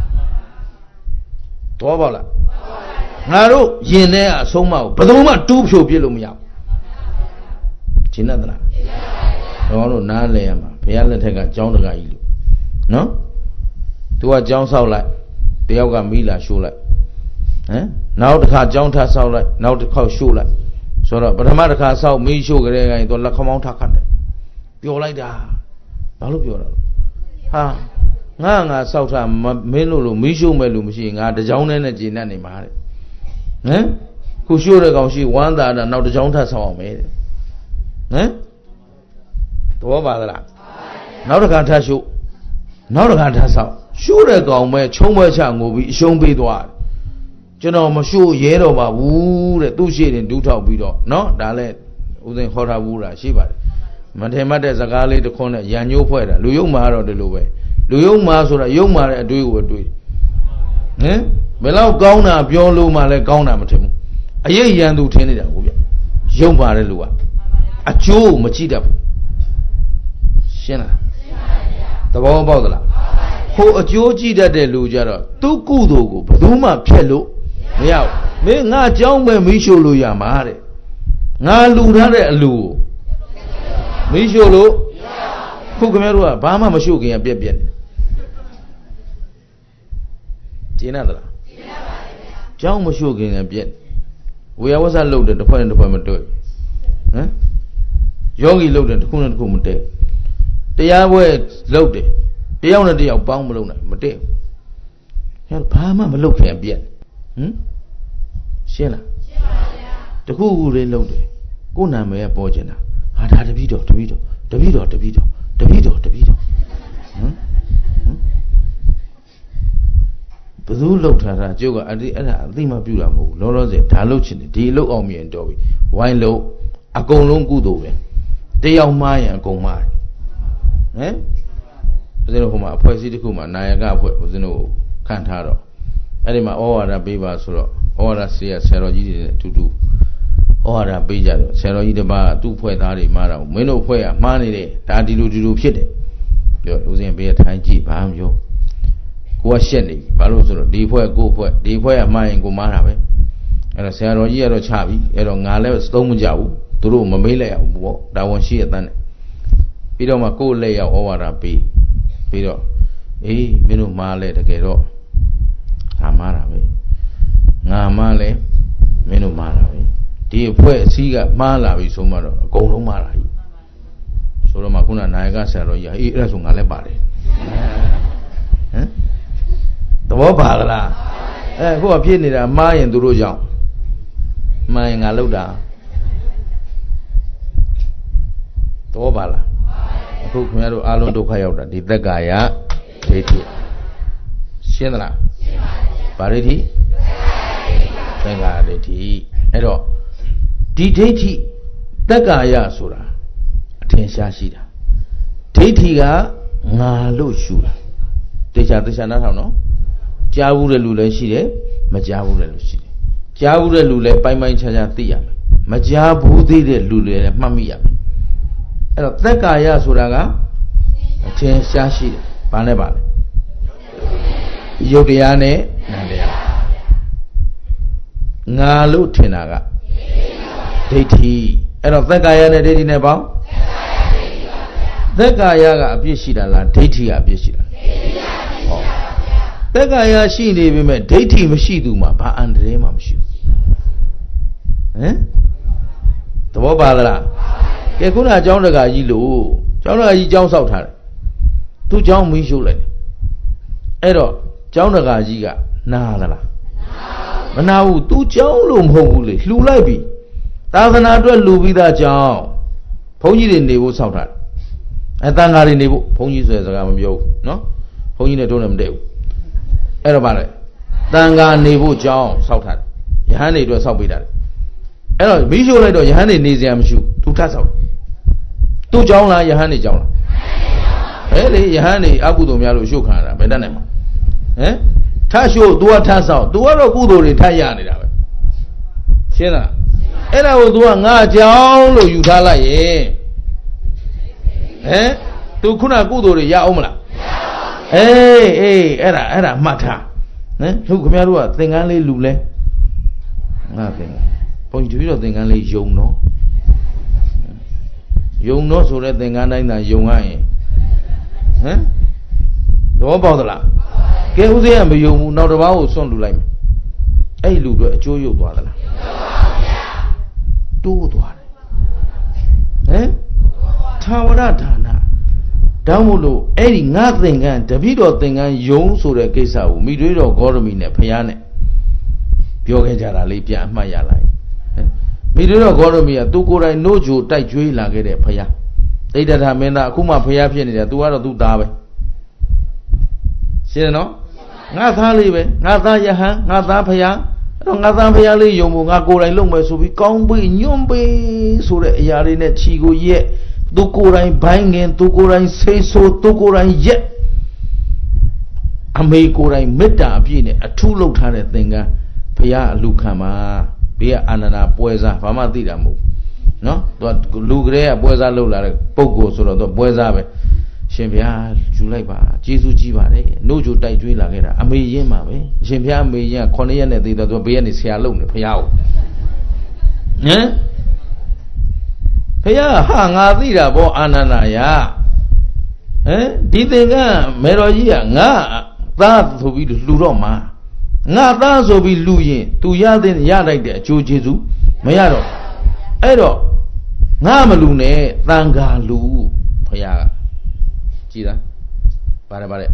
တော့ပါလားငါတို့ရင်ထဲကအဆုံးအမကိုဘယ်သူမှတူးဖြိုပြစ်လို့မရဘူးရှင်းသလားတော့တို့နားလဲရမှာဘုရားလက်ထက်ကကျောင်းတကာကြီးလို့နော်သူကကျောင်းဆောက်လိုက်တယောက်ကမိလာရှိုးလိုက်ဟမ်နောက်တစ်ခါကျောင်းထဆောက်လိုက်နောက်တစ်ခေါက်ရှိုးလိုက်ဆိုတော့ပထမတစ်ခါဆောက်မိရှိုးကြတဲ့ခိုင်းသူလက်ခမောင်းထခတ်တယ်ပျော်လိုက်တာဘာလို့ပျော်တာလဲဟာငါငါဆောက်တာမင်းလို့လို့မိရှိုးမဲ့လို့မရှိရင်ငါတကြောင်းနဲ့နဲ့ကျေနပ်နေမှာတဲ့ဟမ်ခုရှိုးတဲ့ကောင်ရှိဝမ်းသာတာနောက်တကြောင်းထဆောက်အောင်မယ်တဲ့ဟမ်တော်ပါသလားနောက်တစ်ခါထရှိုးနောက်တစ်ခါထဆောက်ရှိုးတဲ့ကောင်ပဲချုံးပွဲချငိုပြီးအရှုံးပေးသွားတယ်ကျွန်တော်မရှိုးရဲတော့ပါဘူးတဲ့သူ့ရှိရင်ဒူးထောက်ပြီးတော့เนาะဒါလည်းဦးသိန်းခေါ်ထားဘူးလားရှိပါတယ်မထင်မှတ်တဲ့စကားလေးတစ်ခွန်းနဲ့ရန်ညိုးဖွဲ့တာလူယုံမာတော့ဒီလိုပဲလူယုံမာဆိုတာယုံမာတဲ့အတွေးကိုအတွေးဟင်ဘယ်လောက်ကောင်းတာပြောလို့မှလည်းကောင်းတာမထင်ဘူးအရေးရန်သူထင်နေတာကိုဗျယုံပါတဲ့လူကအကျိုးမကြည့်တတ်ဘူးရှင်းလားသဘောပေါက်သလားဟိုအကျိုးကြည့်တတ်တဲ့လူကြတော့သူ့ကုသိုလ်ကိုဘယ်သူမှဖျက်လို့မရဘူးမင်းငါเจ้าမဲ့မီးရှို့လို့ရမှာတဲ့ငါလူထားတဲ့အလူကိုမီးရှို့လို့ခုခင်ဗျားတို့ကဘာမှမရှို့ခင်ပြက်ပြက်နေကျင်းရသလားကျင်းရပါပြီဗျာเจ้าမရှို့ခင်ပြက်ဝေယဝဆလှုပ်တယ်တစ်ဖွဲ့နဲ့တစ်ဖွဲ့မတွေ့ဟမ်ယောဂီလှုပ်တယ်တစ်ခုနဲ့တစ်ခုမတည့်တရားပွဲလှုပ်တယ်တယောက်နဲ့တယောက်ပေါင်းမလုပ်နိုင်မတည့်ဟဲ့ဘာမှမလုပ်ခင်ပြက်ဟမ်ရှင်းလားရှင်းပါဗျာတခုခုလေးလုပ်တယ်ကိုယ်နာမည်ကပေါ်ကျင်တာဟာဒါတပည့်တော်တပည့်တော်တပည့်တော်တပည့်တော်တပည့်တော်တပည့်တော်ဟမ်ဘယ်သူလှုပ်ထားတာကျုပ်ကအတိအဲ့ဒါအသိမပြုတာမဟုတ်ဘူးလောလောဆယ်ဒါလှုပ်ချင်တယ်ဒီလှုပ်အောင်မြင်တော့ပြီဝိုင်းလှုပ်အကုန်လုံးကုသိုလ်ပဲတယောက်မှားရင်အကုန်မှားတယ်ဟမ်ဦးဇင်းတို့ဟိုမှာအဖွဲ့အစည်းတစ်ခုမှာနာယကအဖွဲ့ဦးဇင်းတို့ခန့်ထားတော့အဲ့ဒီမှာဩဝါဒပေးပါဆိုတော့ဩဝါဒဆေးရဆရာတော်ကြီးတွေနဲ့အတူတူဩဝါဒပေးကြတော့ဆရာတော်ကြီးတစ်ပါးကသူ့ဖွဲ့သားတွေမှားတော့မင်းတို့ဖွဲ့ကမှားနေတယ်ဒါဒီလိုဒီလိုဖြစ်တယ်ပြောဦးဇင်းဘေးကထိုင်ကြည့်ဘာမှမပြောကိုကရှက်နေပြီဘာလို့ဆိုတော့ဒီဖွဲ့ကိုဖွဲ့ဒီဖွဲ့ကမှားရင်ကိုမှားတာပဲအဲ့တော့ဆရာတော်ကြီးကတော့ချပြီအဲ့တော့ငါလည်းသုံးမကြဘူးသူတို့မမေးလိုက်အောင်ပေါ့တာဝန်ရှိတဲ့တန်းနဲ့ပြီးတော့မှကိုယ်လက်ရောက်ဩဝါဒပေးပြီးတော့အေးမင်းတို့မှားလဲတကယ်တော့ငါမှားတာပဲငါမှားလဲမင်းတို့မှားတာပဲဒီအဖွဲ့အစည်းကမှားလာပြီဆိုမှတော့အကုန်လုံးမှားတာကြီးဆိုတော့မှခုနနာယကဆရာတော်ကြီးအေးအဲ့ဒါဆိုငါလည်းပါတယ်ဟမ်သဘောပါလားအဲခုကဖြစ်နေတာမှားရင်သူတို့ကြောင့်မှားရင်ငါလောက်တာသဘောပါလားအခုခင်ဗျားတို့အားလုံးဒုက္ခရောက်တာဒီသက်ကာယဒိဋ္ဌိရှင်းသလားရှင်းပါပြီဗာဒိဋ္ဌိသက်ကာယဒိဋ္ဌိအဲ့တော့ဒီဒိဋ္ဌိသက်ကာယဆိုတာအထင်ရှားရှိတာဒိဋ္ဌိကငါလို့ရှုတာတေချာတေချာနားထောင်နော်ကြားဘူးတဲ့လူလည်းရှိတယ်မကြားဘူးတဲ့လူရှိတယ်ကြားဘူးတဲ့လူလည်းပိုင်းပိုင်းခြားခြားသိရမယ်မကြားဘူးသေးတဲ့လူတွေလည်းမှတ်မိရမယ်အဲ့တော့သက်ကာယဆိုတာကအထင်ရှားရှိတယ်ဘာနဲ့ပါလဲယုတ်တရားနဲ့နံတရားငါလို့ထင်တာကဒိဋ္ဌိအဲ့တော့သက်ကာယနဲ့ဒိဋ္ဌိနဲ့ပေါင်းသက်ကာယကအပြစ်ရှိတာလားဒိဋ္ဌိကအပြစ်ရှိတာဟောသက်ကာယရှိနေပြီမဲ့ဒိဋ္ဌိမရှိသူမှာဘာအန္တရာယ်မှမရှိဘူးဟမ်သဘောပါသလားကဲခုနအကြောင်းတကာကြီးလို့ကျောင်းတကာကြီးကျောင်းဆောက်ထားတယ်သူကျောင်းမီးရှို့လိုက်တယ်အဲ့တော့ကျောင်းတကာကြီးကနားသလားမနာဘူးသူကျောင်းလို့မဟုတ်ဘူးလေလှူလိုက်ပြီသာသနာအတွက်လှူပြီးသားကျောင်းဘုန်းကြီးတွေနေဖို့ဆောက်ထားတယ်အဲတန်ဃာတွေနေဖို့ဘုန်းကြီးဆိုတဲ့စကားမပြောဘူးနော်ဘုန်းကြီးနဲ့တုံးလည်းမတည့်ဘူးအဲ့တော့ဗါလဲတန်ဃာနေဖို့ကျောင်းဆောက်ထားတယ်ယဟန်တွေအတွက်ဆောက်ပေးတာအဲ့တော့မီးရှို့လိုက်တော့ယဟန်တွေနေစရာမရှိဘူးသူထပ်ဆောက်သူ့ကျောင်းလားယဟန်တွေကျောင်းလားဟဲ့လေယဟန်တွေအကုသိုလ်များလို့ရှို့ခံရတာဘယ်တတ်နိုင်မှာဟမ်ထရှို့ तू ကထဆောက် तू ကတော့ကုသိုလ်တွေထရနေတာပဲရှင်းလားအဲ့ဒါကို तू ကငါကြောင်းလို့ယူထားလိုက်ရင်ဟမ် तू ခုနကုသိုလ်တွေရအောင်မလားအေးအေးအဲ့ဒါအဲ့ဒါမှတ်ထားဟမ်သူခင်ဗျားတို့ကသင်္ကန်းလေးလူလဲငါသင်္ကန်းဘုန်းကြီးတို့တော့သင်္ကန်းလေးယုံတော့ယုံတော့ဆိုတဲ့သင်္ကန်းတိုင်းသာယုံရရင်ဟမ်သဘောပေါက်သလားကဲဦးဇင်းကမယုံဘူးနောက်တစ်ပါးကိုစွန့်လူလိုက်မယ်အဲ့ဒီလူတွေအကျိုးရုပ်သွားသလားတိုးသွားတယ်ဟမ်သာဝရဌာနတောင်းမို့လို့အဲ့ဒီငါသင်္ကန်းတပိတော်သင်္ကန်းယုံဆိုတဲ့ကိစ္စကိုမိတွေးတော်ဂေါရမီနဲ့ဖျားနဲ့ပြောခဲ့ကြတာလေးပြန်အမှတ်ရလိုက်မိတွေးတော်ဂေါရမီကသူကိုယ်တိုင်နှုတ်ကြိုတိုက်ကြွေးလာခဲ့တဲ့ဖျားတိဋ္ဌာမင်းသားအခုမှဖျားဖြစ်နေတယ်သူကတော့သူ့သားပဲရှင်းတယ်နော်ငါသားလေးပဲငါသားယဟန်ငါသားဖျားအဲ့တော့ငါသားဖျားလေးယုံဖို့ငါကိုယ်တိုင်လုပ်မယ်ဆိုပြီးကောင်းပေးညွန့်ပေးဆိုတဲ့အရာလေးနဲ့ခြီကိုရက်သူကိုယ်တိုင်ဘိုင်းငင်သူကိုယ်တိုင်ဆေးဆိုးသူကိုယ်တိုင်ရက်အမေကိုယ်တိုင်မေတ္တာအပြည့်နဲ့အထုလုပ်ထားတဲ့သင်္ကန်းဖျားအလူခံမှာဘေးကအာနန္ဒာပွဲစားဘာမှသိတာမဟုတ်နော်သူလူကလေးကပွဲစားလုပ်လာတဲ့ပုံကိုဆိုတော့သူပွဲစားပဲရှင်ဘုရားယူလိုက်ပါကျေးဇူးကြီးပါတယ်နှုတ်ကြိုတိုက်ကြွေးလာခဲ့တာအမေရင်းပါပဲရှင်ဘုရားအမေရင်းကခုနှစ်ရက်နဲ့သိတော့သူဘေးကနေဆရာလုပ်နေဘုရားကိုဟမ်ဘုရားဟာငါသိတာပေါ့အာနန္ဒာယဟမ်ဒီသင်္ကန်းမေတော်ကြီးကငါသားဆိုပြီးလှူတော့မှာငါသားဆိုပြီးလှူရင်သူရတဲ့ရလိုက်တဲ့အကျိုးကျေးဇူးမရတော့အဲ့တော့ငါမလူနဲ့တန်ခါလူဘုရားကကြည်လားပါတယ်ပါတယ်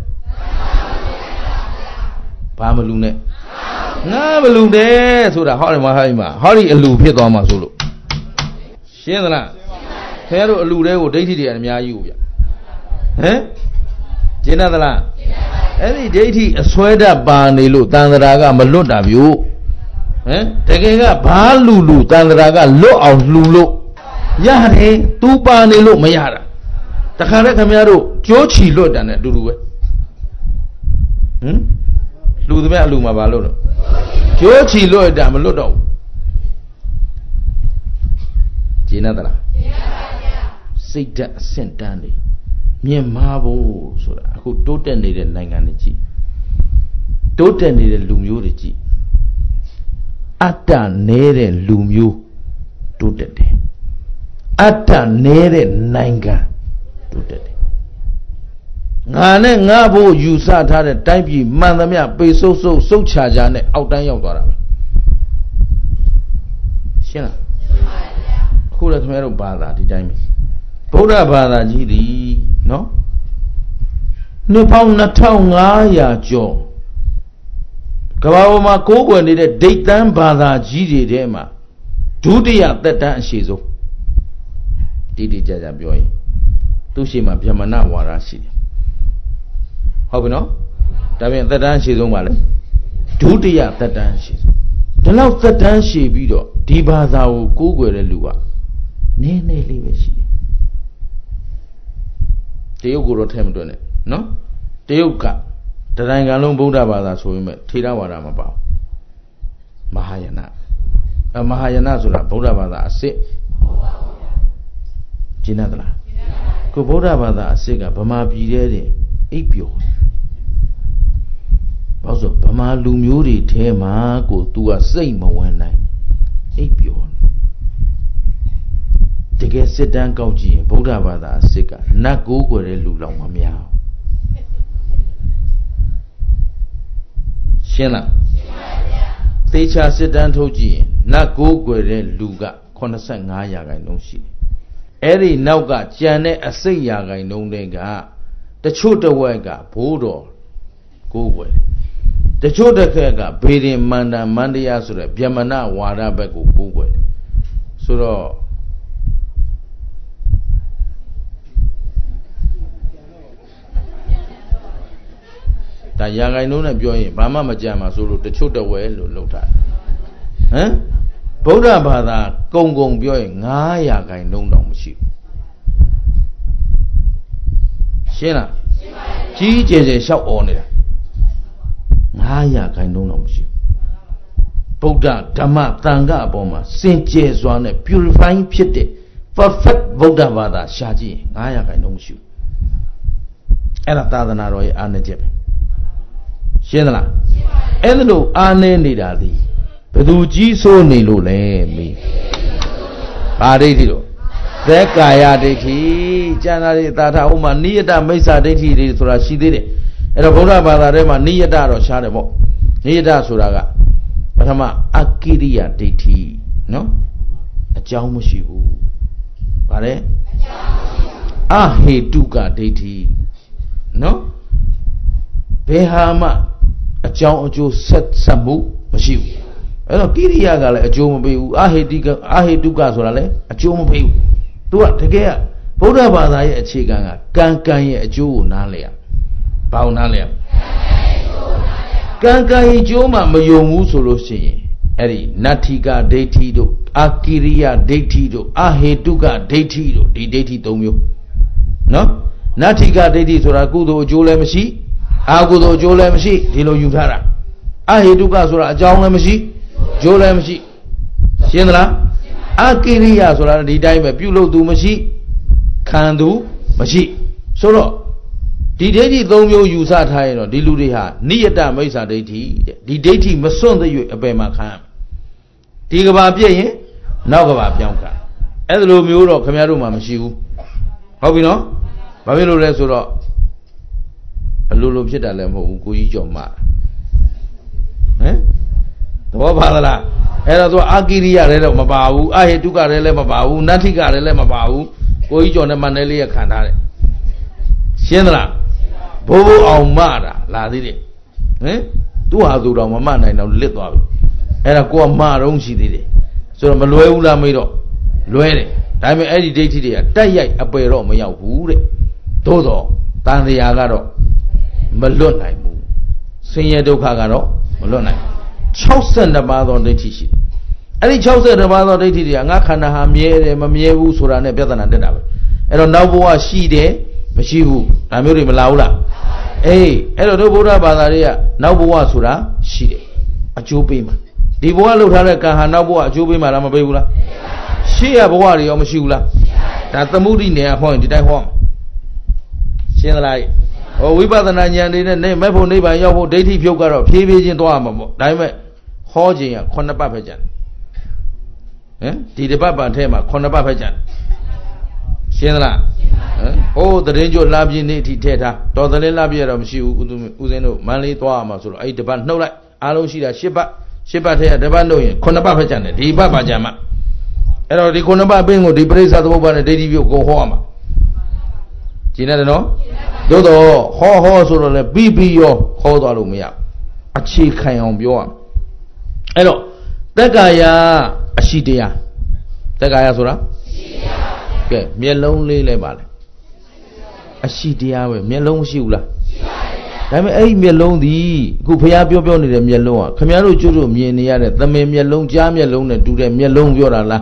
ဘာမလူနဲ့ငါမလူနဲ့ဆိုတာဟောတယ်မဟာကြီးမှာဟောဒီအလူဖြစ်သွားမှာဆိုလို့ရှင်းသလားခင်ဗျားတို့အလူတွေကိုဒိဋ္ဌိတွေအများကြီးကိုဗျဟမ်ရှင်းသလားအဲ့ဒီဒိဋ္ဌိအစွဲတတ်ပါနေလို့တန်ត្រာကမလွတ်တာဗျို့ဟမ်တကယ်ကဘာလူလူတန်ត្រာကလွတ်အောင်လှူလို့ရတယ်သူပါနေလို့မရတာတခါတည်းခင်ဗျားတို့ကြိုးချီလွတ်တယ်နဲ့အတူတူပဲဟမ်လူသမျှအလူမှာဘာလို့လဲကြိုးချီလွတ်တာမလွတ်တော့ဘူးကျင်းသလားစိတ်ဓာတ်အဆင့်တန်းနေမြင်မာဖို့ဆိုတာအခုတိုးတက်နေတဲ့နိုင်ငံတွေကြည့်တိုးတက်နေတဲ့လူမျိုးတွေကြည့်အတ္တနေတဲ့လူမျိုးတိုးတက်တယ်အတ္တနေတဲ့နိုင်ငံတိုးတက်တယ်ငါနဲ့ငါဖို့ယူဆထားတဲ့တိုင်းပြည်မှန်သမျှပေဆုပ်ဆုပ်စုတ်ချာချာနဲ့အောက်တန်းရောက်သွားတာပဲရှင်းလားအခုလည်းခင်ဗျားတို့ဘာသာဒီတိုင်းပဲဗုဒ္ဓဘာသာကြီးဒီနော်နှစ်ပေါင်းနှစ်ထောင်ငါးရာကျော်ကမ္ဘာပေါ်မှာကိုးကွယ်နေတဲ့ဒိဋ္ဌံဘာသာကြီးတွေထဲမှာဒုတိယသက်တမ်းအရှိဆုံးတိတိကျကျပြောရင်သူရှိမှဗြဟ္မဏဝါဒရှိတယ်ဟုတ်ပြီနော်ဒါပြန်သက်တမ်းအရှိဆုံးပါလေဒုတိယသက်တမ်းရှိဆုံးဒီလောက်သက်တမ်းရှိပြီးတော့ဒီဘာသာကိုကိုးကွယ်တဲ့လူကနည်းနည်းလေးပဲရှိတယ်တရုတ်ကိုတော့ထဲမတွက်နဲ့နော်တရုတ်ကတတိုင်းကလုံးဗုဒ္ဓဘာသာဆိုရင်မဲ့ထေရဝါဒမပေါ့မဟာယာနအမဟာယာနဆိုတာဗုဒ္ဓဘာသာအစစ်ကျင်းသလားကိုဗုဒ္ဓဘာသာအစစ်ကဗမာပြည်ထဲတင်အိပ်ပျော်ဘာလို့ဆိုဗမာလူမျိုးတွေထဲမှာကို तू ကစိတ်မဝင်နိုင်အိပ်ပျော်တကယ်စစ်တမ်းကောက်ကြည့်ရင်ဗုဒ္ဓဘာသာအစစ်ကနတ်ကိုးကွယ်တဲ့လူလောက်မများရှင်းလားသေချာစစ်တမ်းထုတ်ကြည့်ရင်နတ်ကိုးကွယ်တဲ့လူကeighty-fiveရာခိုင်နှုန်းရှိတယ်အဲ့ဒီနောက်ကကြံတဲ့အစိတ်ရာခိုင်နှုန်းတွေကတချို့တဝက်ကဘိုးတော်ကိုးကွယ်တချို့တစ်ခါကဘေရင်မန္တမန္တရားဆိုတဲ့ဗျမနဝါဒဘက်ကိုကိုးကွယ်ဆိုတော့ဒါရာခိုင်နှုန်းနဲ့ပြောရင်ဘာမှမကြံပါဆိုလို့တချို့တဝဲလို့လုပ်ထားဟမ်ဗုဒ္ဓဘာသာကုံကုံပြောရင်nineရာခိုင်နှုန်းတောင်မရှိဘူးရှင်းလားကြီးကျယ်ကျယ်လျှောက်អော်နေတာnineရာခိုင်နှုန်းတောင်မရှိဘူးဗုဒ္ဓဓမ္မသံဃာအပေါ်မှာစင်ကြယ်စွာနဲ့ purifying ဖြစ်တဲ့ perfect ဗုဒ္ဓဘာသာရှာကြည့်ရင်nineရာခိုင်နှုန်းမရှိဘူးအဲ့ဒါသာသနာတော်ရဲ့အားနည်းချက်ပဲရှင်းသလားအဲ့ဒါလို့အားနည်းနေတာဒီဘယ်သူကြီးစိုးနေလို့လဲမေးပါဒိဋ္ဌိတို့သက်ကာယဒိဋ္ဌိကျန်တာတွေသာထဥမာနိယတမိစ္ဆာဒိဋ္ဌိတွေဆိုတာရှိသေးတယ်အဲ့တော့ဗုဒ္ဓဘာသာထဲမှာနိယတတော့ရှားတယ်ပေါ့နိယတဆိုတာကပထမအကိရိယဒိဋ္ဌိနော်အကြောင်းမရှိဘူးဗါလဲအဟေတုကဒိဋ္ဌိနော်ဘယ်ဟာမှအကြောင်းအကျိုးဆက်ဆက်မှုမရှိဘူးအဲ့တော့ကိရိယာကလည်းအကျိုးမပေးဘူးအဟေတိကအဟေတုကဆိုတာလည်းအကျိုးမပေးဘူးသူကတကယ်ကဗုဒ္ဓဘာသာရဲ့အခြေခံကကံကံရဲ့အကျိုးကိုနားလည်ရဘာကိုနားလည်ရကံကံရဲ့အကျိုးမှမယုံဘူးဆိုလို့ရှိရင်အဲ့ဒီနတ္ထိကဒိဋ္ဌိတို့အကိရိယဒိဋ္ဌိတို့အဟေတုကဒိဋ္ဌိတို့ဒီဒိဋ္ဌိသုံးမျိုးနော်နတ္ထိကဒိဋ္ဌိဆိုတာကုသိုလ်အကျိုးလည်းမရှိအာဟုသောအကျိုးလည်းမရှိဒီလိုယူထားတာအဟေတုကဆိုတာအကြောင်းလည်းမရှိအကျိုးလည်းမရှိရှင်းသလားအကိရိယာဆိုတာဒီတိုင်းပဲပြုလုပ်သူမရှိခံသူမရှိဆိုတော့ဒီဒိဋ္ဌိသုံးမျိုးယူဆထားရင်တော့ဒီလူတွေဟာနိယတမိစ္ဆာဒိဋ္ဌိတဲ့ဒီဒိဋ္ဌိမစွန့်သရွေ့အပယ်မှာခံဒီကဘာပြည့်ရင်နောက်ကဘာပြောင်းခံအဲ့လိုမျိုးတော့ခင်ဗျားတို့မှမရှိဘူးဟုတ်ပြီနော်ဘာဖြစ်လို့လဲဆိုတော့အလိုလိုဖြစ်တာလည်းမဟုတ်ဘူးကိုကြီးကျော်မှာဟမ်သဘောပါသလားအဲ့တော့သူအာကိရိယလည်းတော့မပါဘူးအဟေတုကလည်းလည်းမပါဘူးနတ္ထိကလည်းလည်းမပါဘူးကိုကြီးကျော်နဲ့မန္တလေးရခံထားတယ်ရှင်းသလားဘိုးဘိုးအောင်မတာလာသေးတယ်ဟမ်သူ့ဟာသူတော်မမနိုင်တော့လစ်သွားပြီအဲ့ဒါကိုကမတော့ရှိသေးတယ်ဆိုတော့မလွဲဘူးလားမေးတော့လွဲတယ်ဒါပေမဲ့အဲ့ဒီဒိဋ္ဌိတွေကတက်ရိုက်အပယ်တော့မရောက်ဘူးတဲ့သို့တော့တန်တရားကတော့မလွတ်နိုင်ဘူးဆင်းရဲဒုက္ခကတော့မလွတ်နိုင်sixty-twoပါးသောဒိဋ္ဌိရှိတယ်အဲ့ဒီsixty-twoပါးသောဒိဋ္ဌိတွေကငါခန္ဓာဟာမြဲတယ်မမြဲဘူးဆိုတာနဲ့ပြဿနာတက်တာပဲအဲ့တော့နောက်ဘဝရှိတယ်မရှိဘူးဒါမျိုးတွေမလာဘူးလားအေးအဲ့တော့တို့ဗုဒ္ဓဘာသာတွေကနောက်ဘဝဆိုတာရှိတယ်အကျိုးပေးမှာဒီဘဝလှုပ်ထားတဲ့ကံဟာနောက်ဘဝအကျိုးပေးမှာလားမပေးဘူးလားရှေ့ရဘဝတွေရောမရှိဘူးလားဒါသမုဒိနယ်ဟောရင်ဒီတိုင်းဟောရှင်းသလားဟောဝိပဿနာဉာဏ်တွေနဲ့နေမဲ့ဖို့နိဗ္ဗာန်ရောက်ဖို့ဒိဋ္ဌိဖြုတ်ကတော့ဖြည်းဖြည်းချင်းသွားမှာပေါ့ဒါပေမဲ့ဟောခြင်းကခုနှစ်ပတ်ပဲကြံဟမ်ဒီတစ်ပတ်ပံထဲမှာခုနှစ်ပတ်ပဲကြံရှင်းသလားဟမ်ဟိုသတရင်ကျွတ်လာပြင်းနေအထိထည့်ထားတော်သလင်းလာပြရတော့မရှိဘူးဦးစင်းတို့မန္တလေးသွားမှာဆိုတော့အဲ့ဒီတစ်ပတ်နှုတ်လိုက်အားလုံးရှိတာ၈ပတ်၈ပတ်ထဲကတစ်ပတ်နှုတ်ရင်ခုနှစ်ပတ်ပဲကြံတယ်ဒီပတ်ပါကြံမှာအဲ့တော့ဒီခုနှစ်ပတ်ပင်းကိုဒီပရိစ္ဆသမုပ္ပါဒ်နဲ့ဒိဋ္ဌိပြုတ်ကိုဟောရမှာကျင်းတယ်နော်သို့တော့ဟောဟောဆိုတော့လေပြီးပြီးရောဟောသွားလို့မရအခြေခံအောင်ပြောရမယ်အဲ့တော့တက္ကာယအရှိတရားတက္ကာယဆိုတာကဲမျက်လုံးလေးလဲပါလေအရှိတရားပဲမျက်လုံးမရှိဘူးလားဒါပေမဲ့အဲ့ဒီမျက်လုံးဒီအခုဘုရားပြောပြောနေတဲ့မျက်လုံးอ่ะခင်ဗျားတို့ကျွတ်တို့မြင်နေရတဲ့သမင်မျက်လုံးကြားမျက်လုံးနဲ့တူတဲ့မျက်လုံးပြောတာလား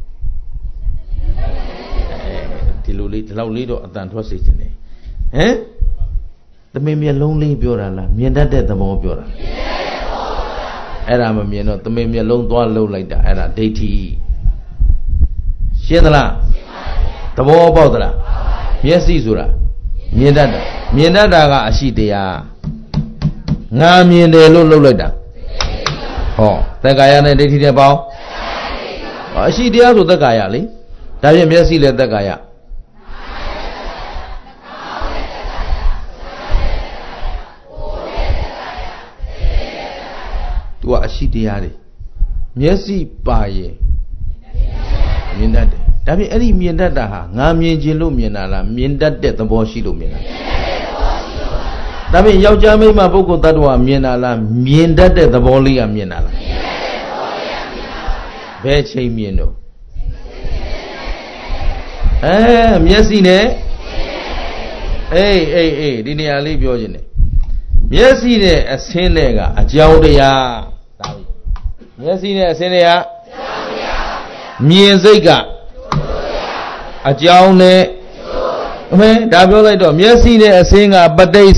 ဒီလိုလေးဒီလောက်လေးတော့အတန်ထွက်စေချင်တယ်ဟမ်သမင်မျက်လုံးလေးပြောတာလားမြင်တတ်တဲ့သဘောပြောတာအဲ့ဒါမမြင်တော့သမင်မျက်လုံးသွားလှုပ်လိုက်တာအဲ့ဒါဒိဋ္ဌိရှင်းသလားသဘောပေါက်သလားမျက်စိဆိုတာမြင်တတ်တာမြင်တတ်တာကအရှိတရားငါမြင်တယ်လို့လှုပ်လိုက်တာဟောသက္ကာယနဲ့ဒိဋ္ဌိနဲ့ပေါင်းအရှိတရားဆိုသက္ကာယလေဒါဖြင့်မျက်စိလည်းတက္ကာယသူကအရှိတရားတွေမျက်စိပါရင်မြင်တတ်တယ်ဒါဖြင့်အဲ့ဒီမြင်တတ်တာဟာငါမြင်ခြင်းလို့မြင်တာလားမြင်တတ်တဲ့သဘောရှိလို့မြင်တာဒါဖြင့်ယောက်ျားမိန်းမပုဂ္ဂိုလ်တ attva မြင်တာလားမြင်တတ်တဲ့သဘောလေးကမြင်တာလားဘယ်ချိန်မြင်တော့အဲမျက်စိနဲ့အေးအေးအေးဒီနေရာလေးပြောခြင်းတယ်မျက်စိနဲ့အဆင်းနဲ့ကအကြောင်းတရားဒါပဲမျက်စိနဲ့အဆင်းနဲ့ကအကြောင်းတရားမြင်စိတ်ကအကြောင်းနဲ့အမေဒါပြောလိုက်တော့မျက်စိနဲ့အဆင်းကပဋိစ္စ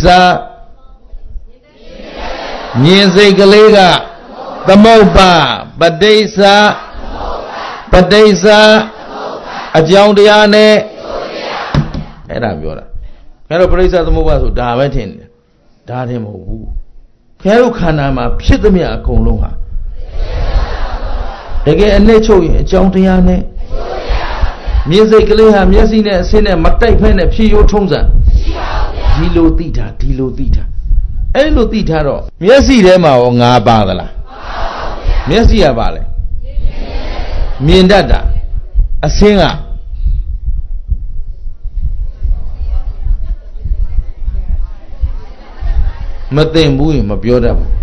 မြင်စိတ်ကလေးကသမုပ္ပါပဋိစ္စပဋိစ္စအကြောင်းတရားနဲ့အဲ့ဒါပြောတာခင်ဗျားတို့ပဋိစ္စသမုပ္ပါဆိုဒါပဲထင်တယ်ဒါတည်းမဟုတ်ဘူးခင်ဗျားတို့ခန္ဓာမှာဖြစ်သမျှအကုန်လုံးဟာတကယ်အနစ်ချုပ်ရင်အကြောင်းတရားနဲ့မြင်စိတ်ကလေးဟာမျက်စိနဲ့အဆင်းနဲ့မတိုက်ဖဲနဲ့ဖြည့်ရိုးထုံးစံဒီလိုသိတာဒီလိုသိတာအဲ့လိုသိထားတော့မျက်စိထဲမှာရောငါပါသလားမျက်စိကပါလေမြင်တတ်တာအဆင်းကမသိဘူးရင်မပြောတတ်ဘူး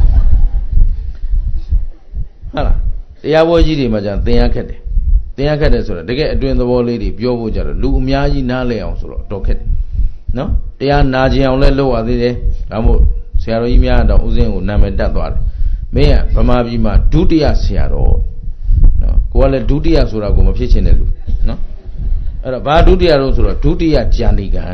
ဟုတ်လားတရားဘောကြီးတွေမှာじゃသင်ရခက်တယ်သင်ရခက်တယ်ဆိုတော့တကယ်အတွင်သဘောလေးတွေပြောဖို့ကြတော့လူအများကြီးနားလည်အောင်ဆိုတော့တော်ခက်တယ်နော်တရားနာကျင်အောင်လဲလုပ်ရသေးတယ်ဒါမို့ဆရာတော်ကြီးများတော့ဥစဉ်ကိုနာမည်တက်သွားတယ်မင်းကဗမာပြည်မှာဒုတိယဆရာတော်နော်ကိုကလည်းဒုတိယဆိုတာကိုမဖြစ်ချင်တဲ့လူနော်အဲ့တော့ဘာဒုတိယတော့ဆိုတော့ဒုတိယကြာဏိကံ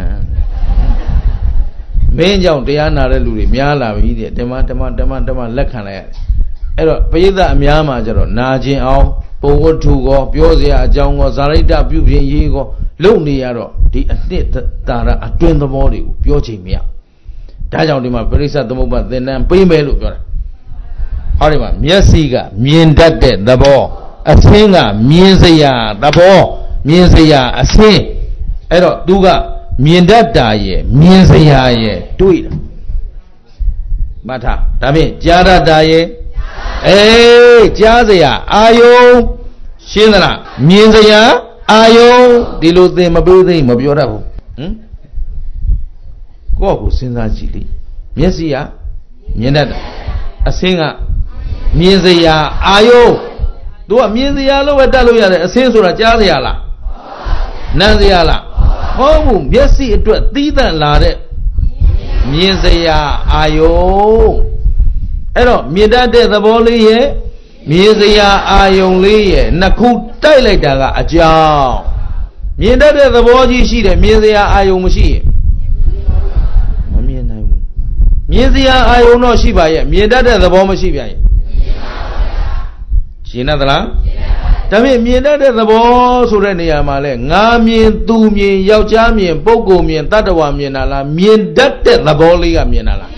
မင်းကြောင့်တရားနာတဲ့လူတွေများလာပြီတဲ့ဓမ္မဓမ္မဓမ္မဓမ္မလက်ခံလိုက်ရတယ်အဲ့တော့ပရိသတ်အများမှာကျတော့နာကျင်အောင်ပုံဝတ္ထုကောပြောစရာအကြောင်းကောဇာရိတ္တပြုပြင်ရေးကောလုံနေရတော့ဒီအနှစ်သာရအတွင်သဘောတွေကိုပြောချင်မရဒါကြောင့်ဒီမှာပရိစ္ဆသမုပ္ပါသင်္นานပေးမယ်လို့ပြောတာဟောဒီမှာမျက်စိကမြင်တတ်တဲ့သဘောအဆင်းကမြင်စရာသဘောမြင်စရာအဆင်းအဲ့တော့သူကမြင်တတ်တာရဲ့မြင်စရာရဲ့တွေ့တာမှတ်ထားဒါဖြင့်ကြားတတ်တာရဲ့အေးကြားစရာအာယုံရှင်းသလားမြင်စရာအာယုံဒီလိုသင်မပေးသိမပြောတတ်ဘူးဟင်ကိုယ့်ကိုစဉ်းစားကြည့်လေမျက်စိကမြင်တတ်တာအဆင်းကမြင်စရာအာယုံသူကမြင်စရာလို့ပဲတတ်လို့ရတယ်အဆင်းဆိုတာကြားစရာလားနားစရာလားမဟုတ်ဘူးမျက်စိအတွက်သီးသန့်လာတဲ့မြင်စရာအာယုံအဲ့တော့မြင်တတ်တဲ့သဘောလေးရဲ့မြင်စရာအာယုံလေးရဲ့နှစ်ခုတိုက်လိုက်တာကအကြောင်းမြင်တတ်တဲ့သဘောကြီးရှိတယ်မြင်စရာအာယုံမရှိရင်မမြင်နိုင်ဘူးမြင်စရာအာယုံတော့ရှိပါရဲ့မြင်တတ်တဲ့သဘောမရှိပြန်ရင်ရှင်းသလားဒါဖြင့်မြင်တတ်တဲ့သဘောဆိုတဲ့နေရာမှာလဲငါမြင်သူမြင်ယောက်ျားမြင်ပုဂ္ဂိုလ်မြင်တတ္တဝါမြင်တာလားမြင်တတ်တဲ့သဘောလေးကမြင်တာလား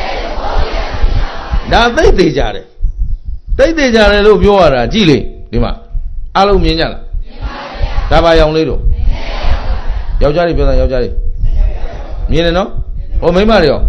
ဒါသိသေးကြတယ်သိသေးကြတယ်လို့ပြောရတာကြည့်လေဒီမှာအလုံးမြင်ကြလားမြင်ပါဗျာဒါပါရောင်လေးတို့ယောက်ျားတွေပြောတာယောက်ျားတွေမြင်တယ်နော်ဟိုမိန်းမတွေရော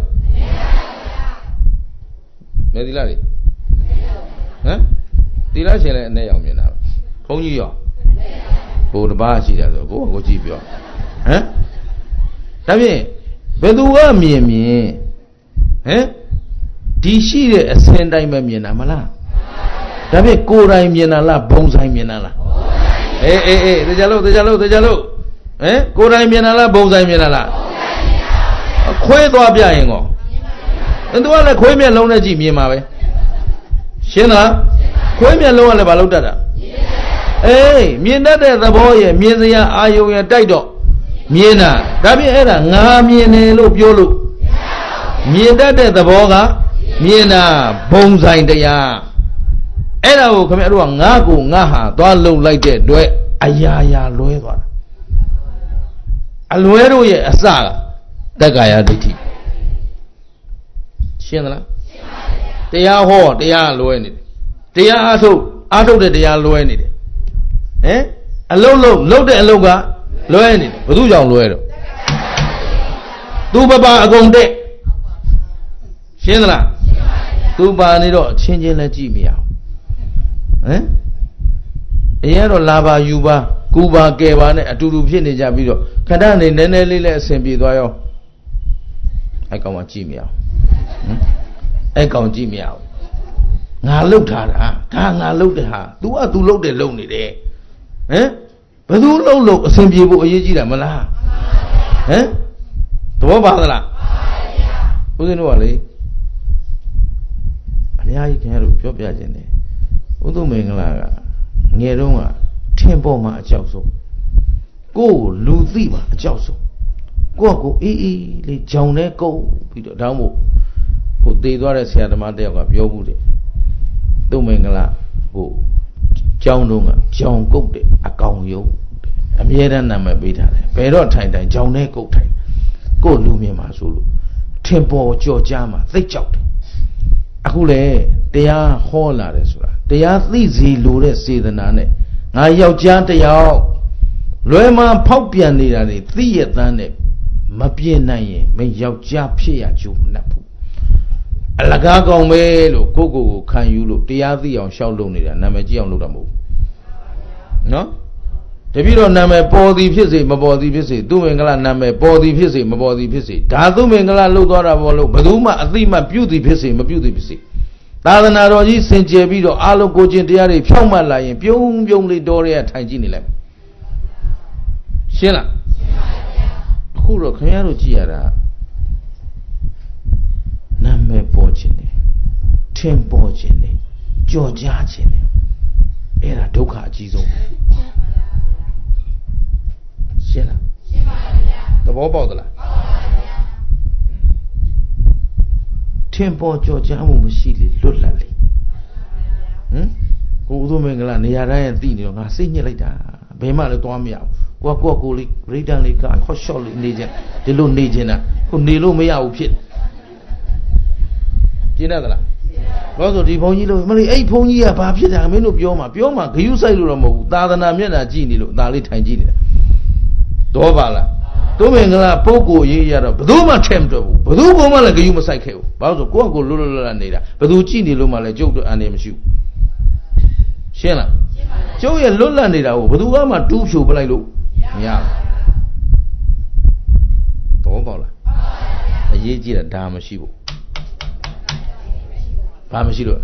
မြင်သီလားတွေဟမ်သီလားရှင်လည်းအနေရောင်မြင်တာဘုန်းကြီးရောဘိုးတစ်ပါးရှိတယ်ဆိုကိုကိုကြည့်ပြောဟမ်ဒါဖြင့်ဘယ်သူကမြင်မြင်ဟမ်ဒီရှိတဲ့အစင်းတိုင်းပဲမြင်တာမလားဒါဖြင့်ကိုယ်တိုင်မြင်တာလားဘုံဆိုင်မြင်တာလားအေးအေးအေးတရားလို့တရားလို့တရားလို့ဟမ်ကိုယ်တိုင်မြင်တာလားဘုံဆိုင်မြင်တာလားခွေးသွားပြရင်ကောသူကလည်းခွေးမျက်လုံးနဲ့ကြည့်မြင်မှာပဲရှင်းလားခွေးမျက်လုံးကလည်းမလုပ်တတ်တာအေးမြင်တတ်တဲ့သဘောရဲ့မြင်စရာအာယုံရဲ့တိုက်တော့မြင်တာဒါဖြင့်အဲ့ဒါငါမြင်တယ်လို့ပြောလို့မြင်တတ်တဲ့သဘောကမြင်တာဘုံဆိုင်တရားအဲ့ဒါကိုခင်ဗျားတို့ကငါကိုငါဟာသွားလုံလိုက်တဲ့အတွက်အရာရာလွဲသွားတာအလွဲတို့ရဲ့အစကတက္ကာယဒိဋ္ဌိရှင်းသလားတရားဟောတရားလွဲနေတယ်တရားအားထုတ်အားထုတ်တဲ့တရားလွဲနေတယ်ဟမ် a low low low de loga low any but do young low do baba a gong de Shinla do baniro changing la jimia eh Yero lava yuba Cuba gave a two penny jabido Cadani nenelli less and be doyo I come on Jimmy I come Jimmy out. Now look at her, Tanga looked at her. Do I do load the lonely day? Eh? But do low look, same people, Yajida Mala. Eh? To what about who's in Wally? And yeah, you can have a job yajin. Udo Minglaga, Neroma, Tempoma, a jouso. Go, Luziva, a jouso. Go, go, e, e, John go, Peter Damo. Who did what I said about the Yobu. Do Mingla, go. John Lunga, John Cooked, a gong yo. A mere number beta. Pero time, John Echo time. Go Lumia Masulu. Tempo, Georgiama, they chopped. Akule, they are hola resura. They are these lure see the nane. I yell jante yao. Lema Popian nearly three than it. Mapianaye, may yell japia ju napu. Alagago melo, Gogo, can you look the other on Shaoloni and Namaji on Ludamo? No? The video number body visit, my body visit, doing a number body visit, my body visit. Taduming a lot of Baduma, I think my beauty visit, my beauty visit. Tadanaro, Saint Javido, Alo Gojin Diary, Puma Lion, Pyong Yongli Doria, Tangini. Shilla Kuro Kayaro Giara Name Bojini, Tim Bojini, Georgia Chini, Era Doka Jizo. Shilla the Bobodla Tempo Georgiamu Mashili Lulali. Hm? Udo Mingla, Niara and Dino, I sing you later. Bema le Tomia, Guaco, Redanlica, Hoshol Nation, the Lun Nijena, who Nilo Mea Pit. Ginadala. Also, the Ponilo, Mali, a pony, a papia, Mino Bioma, Bioma, you say Lumo, Dadana Mena Gini, Dalit and Gini. Dovala. Domingla, Pogo, Yara, Baduma Tempo, Baduma like a human cycle. Bazo Guago Lula Neda, Baducini Luma like Joe and M. Shena. Joey and Lula Neda, Baduma do show Balalo. Yeah. Dovala. A yeji a dama shibo. Pamashiro.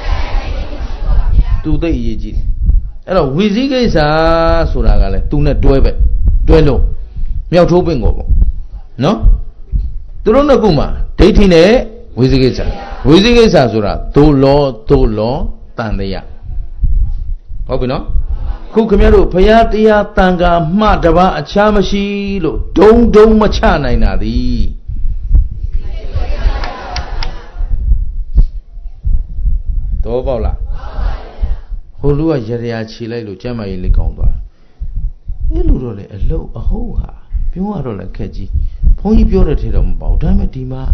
Two day yeji. Hello, Wiziga is a Suragale, two net dwebe. Dwello. Miao Tobingo. No? Turona Guma, dating a Wizigisa. Wizigisa Sura, to law, to law, Tandaya. Hope no? Kukamero, Payatia, Tanga, Matava, a Chamashi, don't do machana in Adi. Tobola. Hulua Jaria Chile, Luchama in Liconda. Elurole, a low, a hoha. Pure like Kaji. Pony pure at him about Damatima.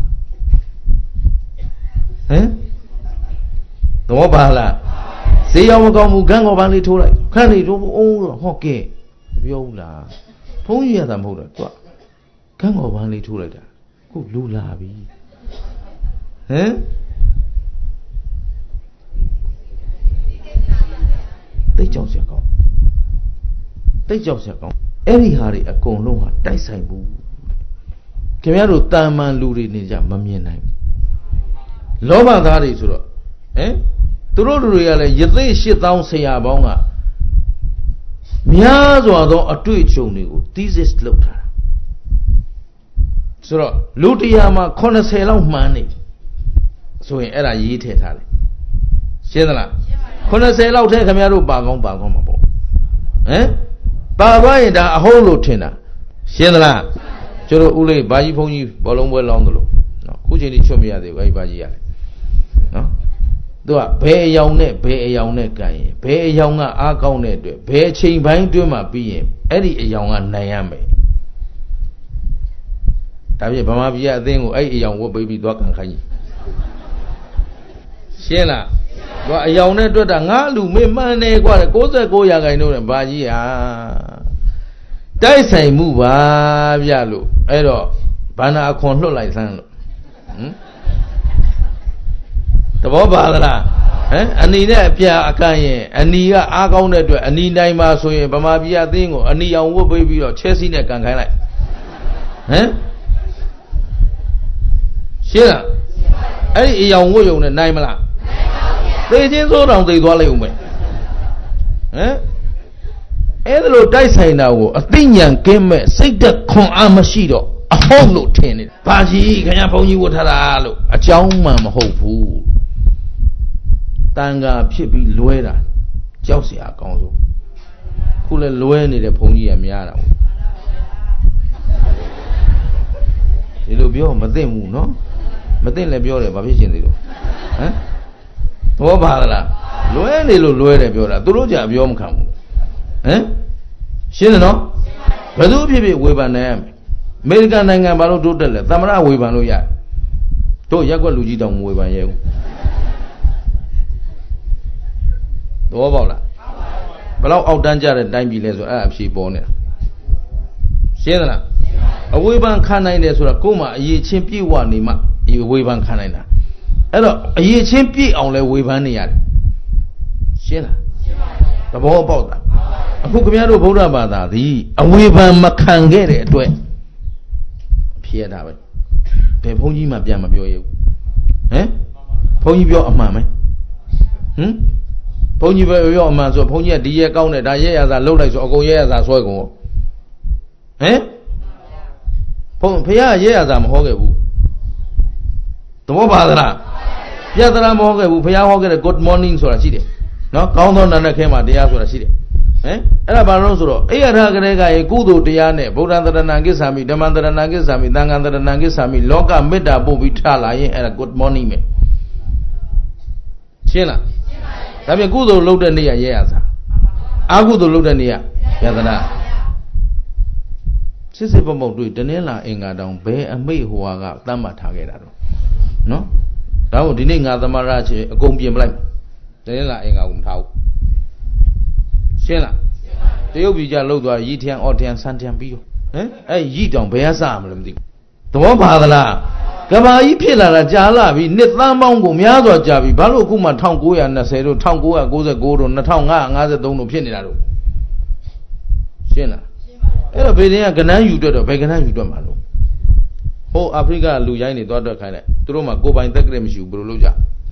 Eh? The Mobala. Say, I will go gang of only two like Candy over hockey. Viola. Pony at the motor. Gang of only two like that. Good Lula be. Eh? They just go. They just go. Every hurry a conloha, Daisaibu. Camero Taman Luri Nija, Mammy name. Lova Dari Suro. Eh? To really, you lay shit down, say Abonga. Miazo a two chonigo, this is Luta. Suro, Lutiama, Conasela money. So in era ye take her. Shedala. Conasela take a mero bagon bagomabo. Eh? Baba da a whole lieutenant. Shenla. Joro Ule, Baji Pony, Bolombo Longolo. No, who did show me at the way Baji? No? Do a pay young net, pay a young net guy, pay a young account net, pay a chain buying to my being, Eddie a young Nayame. Tabby Bamabia, then a young baby dog and Hay. Shena. အယောင်နဲ့တွေ့တာငါလူမေးမှန်းနေกว่า၉၉ရာခိုင်နှုန်းနဲ့ဘာကြီးဟာတိုက်ဆိုင်မှုပါဗျလို့အဲ့တော့ဘာနာအခွန်လွတ်လိုက်စမ်းလို့ဟမ်သဘောပါသလားဟမ်အနီနဲ့အပြအကန့်ရင်အနီကအားကောင်းတဲ့အတွက်အနီတိုင်းမှာဆိုရင်ဗမာပြည်အသင်းကိုအနီအောင်ဝတ်ပေးပြီးတော့ချဲစီနဲ့ကန်ခိုင်းလိုက်ဟမ်ရှင်းလားအဲ့ဒီအယောင်ဝတ်ယုံနဲ့နိုင်မလားသေချင်းစိုးတောင်သိသွားလိုက်ဦးမယ်ဟမ်အဲ့ဒါလိုတိုက်ဆိုင်တာကိုအသိဉာဏ်ကင်းမဲ့စိတ်သက်ခွန်အားမရှိတော့အဟုတ်လို့ထင်နေတယ်ဘာကြီးခင်ဗျာဘုန်းကြီးဝတ်ထားတာလို့အကြောင်းမှန်မဟုတ်ဘူးတန်ခါဖြစ်ပြီးလွဲတာကြောက်เสียအကောင်းဆုံးခုလဲလွဲနေတဲ့ဘုန်းကြီးကများတာဒီလိုပြောမသိဘူးနော်မသိလည်းပြောတယ်ဘာဖြစ်ရှင်သေးလို့ဟမ်သဘောပါလားလွဲနေလို့လွဲတယ်ပြောတာသူတို့ကြပြောမခံဘူးဟမ်ရှင်းတယ်နော်ဘယ်သူဖြစ်ဖြစ်ဝေဖန်နိုင်ရမယ်အမေရိကန်နိုင်ငံဘာလို့တိုးတက်လဲသမ္မတဝေဖန်လို့ရတယ်တို့ရက်ွက်လူကြီးတောင်ဝေဖန်ရဲဘူးသဘောပေါက်လားဘယ်လောက်အောက်တန်းကြတဲ့တိုင်းပြည်လဲဆိုအဲ့အဖြေပေါ်နေတာရှင်းသလားအဝေဖန်ခံနိုင်တယ်ဆိုတာကိုယ်မှအရေးချင်းပြည့်ဝနေမှဒီဝေဖန်ခံနိုင်တာအဲ့တော့အရေးချင်းပြည့်အောင်လဲဝေဖန်နေရတယ်ရှင်းလားသဘောပေါက်တာအခုခင်ဗျားတို့ဗုဒ္ဓဘာသာသည်အဝေဖန်မခံခဲ့တဲ့အတွက်ဖြေရတာပဲဘယ်ဘုန်းကြီးမှပြန်မပြောရဘူးဟမ်ဘုန်းကြီးပြောအမှန်ပဲဟမ်ဘုန်းကြီးပဲပြောအမှန်ဆိုဘုန်းကြီးကဒီရဲကောင်းတယ်ဒါရဲရစာလှုပ်လိုက်ဆိုအကုန်ရဲရစာဆွဲကုန်ဟမ်ဘုန်းဖခင်ရဲရစာမဟောခဲ့ဘူးသဘောပါသလားပြဿနာမဟောခဲ့ဘူးဖခင်ဟောခဲ့တဲ့ good morning ဆိုတာရှိတယ်နော်ကောင်းသောနာနဲ့ခဲမှာတရားဆိုတာရှိတယ်ဟမ်အဲ့ဒါဘာလို့ဆိုတော့အိယထာကလေးကရေကုသိုလ်တရားနဲ့ဗုဒ္ဓံတရဏံကိစ္ဆာမိဓမ္မံတရဏံကိစ္ဆာမိသံဃံတရဏံကိစ္ဆာမိလောကမေတ္တာပို့ပြီးထလာရင်အဲ့ဒါ good morning ပဲရှင်းလားဒါပြန်ကုသိုလ်လုပ်တဲ့နေ့ရရဲရစားအာကုသိုလ်လုပ်တဲ့နေ့ရယတနာစစ်စစ်ပမုတ်တွေ့တနင်္လာအင်္ဂါတောင်ဘယ်အမိတ်ဟိုဟာကသတ်မှတ်ထားခဲ့တာတော့နော်ဒါမို့ဒီနေ့ငါသမရချေအကုန်ပြင်ပလိုက်တနင်္လာအင်္ဂါကိုမထားဘူးရှင်းလားတရုတ်ပြည်ကြလှုပ်သွားရီထျံအော်ထျံဆန်ထျံပြီးတော့ဟမ်အဲ့ရီတောင်ဘယ်ကစမလဲမသိဘူးသဘောပါသလားကဘာကြီးဖြစ်လာတာကြာလာပြီနှစ်သန်းပေါင်းကိုများစွာကြာပြီဘာလို့အခုမှ၁၉၂၀တို့၁၉၉၉တို့၂၅၅၃တို့ဖြစ်နေတာတို့ရှင်းလားအဲ့တော့ဘယ်တင်းကကနန်းယူတွက်တော့ဘယ်ကနန်းယူတွက်မှာလို့ဟိုအာဖရိကလူရိုင်းတွေသွားတွက်ခိုင်းတယ်သူတို့မှကိုပိုင်တက်ကလေးမရှိဘူးဘယ်လိုလုပ်ကြ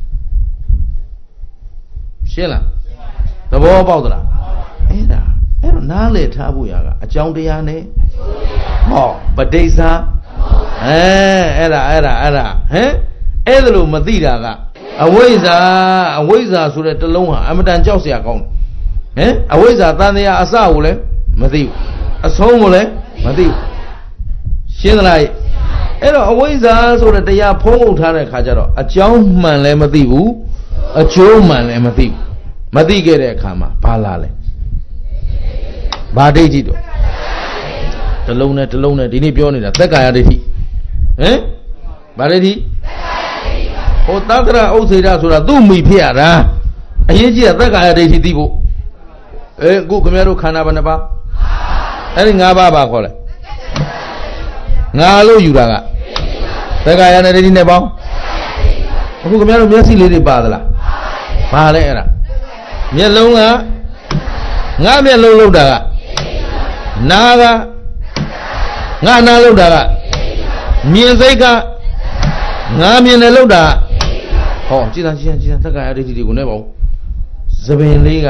ရှင်းလားသဘောပေါက်သလားအဲ့ဒါအဲ့တော့နားလေထားဖို့ရကအကြောင်းတရားနဲ့ဟောပဋိစ္စအဲအဲ့ဒါအဲ့ဒါအဲ့ဒါဟမ်အဲ့ဒါလို့မသိတာကအဝိဇ္ဇာအဝိဇ္ဇာဆိုတဲ့တစ်လုံးဟာအမတန်ကြောက်စရာကောင်းတယ်ဟမ်အဝိဇ္ဇာတန်တရားအစကိုလည်းမသိဘူးအဆုံးကိုလည်းမသိဘူးရှင်းသလားအဲ့တော့အဝိဇ္ဇာဆိုတဲ့တရားဖုံးအုပ်ထားတဲ့ခါကျတော့အကြောင်းမှန်လည်းမသိဘူးအကျိုးမှန်လည်းမသိဘူးမသိခဲ့တဲ့အခါမှာဘာလာလဲဘာဒိဋ္ဌိတော့တလုံးနဲ့တလုံးနဲ့ဒီနေ့ပြောနေတာသက်ကာယဒိဋ္ဌိဟမ်ဘာဒိဋ္ဌိဟိုသတ္တရဥစ္စေရဆိုတာသူ့မိဖြစ်ရတာအရေးကြီးတာသက်ကာယဒိဋ္ဌိသိဖို့အဲအခုခင်ဗျားတို့ခန္ဓာဘယ်နှပါအဲ့ဒီ၅ပါးပါခေါ်လဲငါလို့ယူတာကသက်ကာယနဲ့ဒိဋ္ဌိနဲ့ပေါင်းအခုခင်ဗျားတို့မျက်စိလေးတွေပါသလားပါလဲအဲ့ဒါမျက်လုံးကငါမျက်လုံးလောက်တာကနာကငါနာလောက်တာကမြင်စိတ်ကငါမြင်တယ်လောက်တာဟောကြည်သာကြည်သာကြည်သာသက္ကာယဒိဋ္ဌိတွေကိုနဲ့ပေါ့သပင်လေးက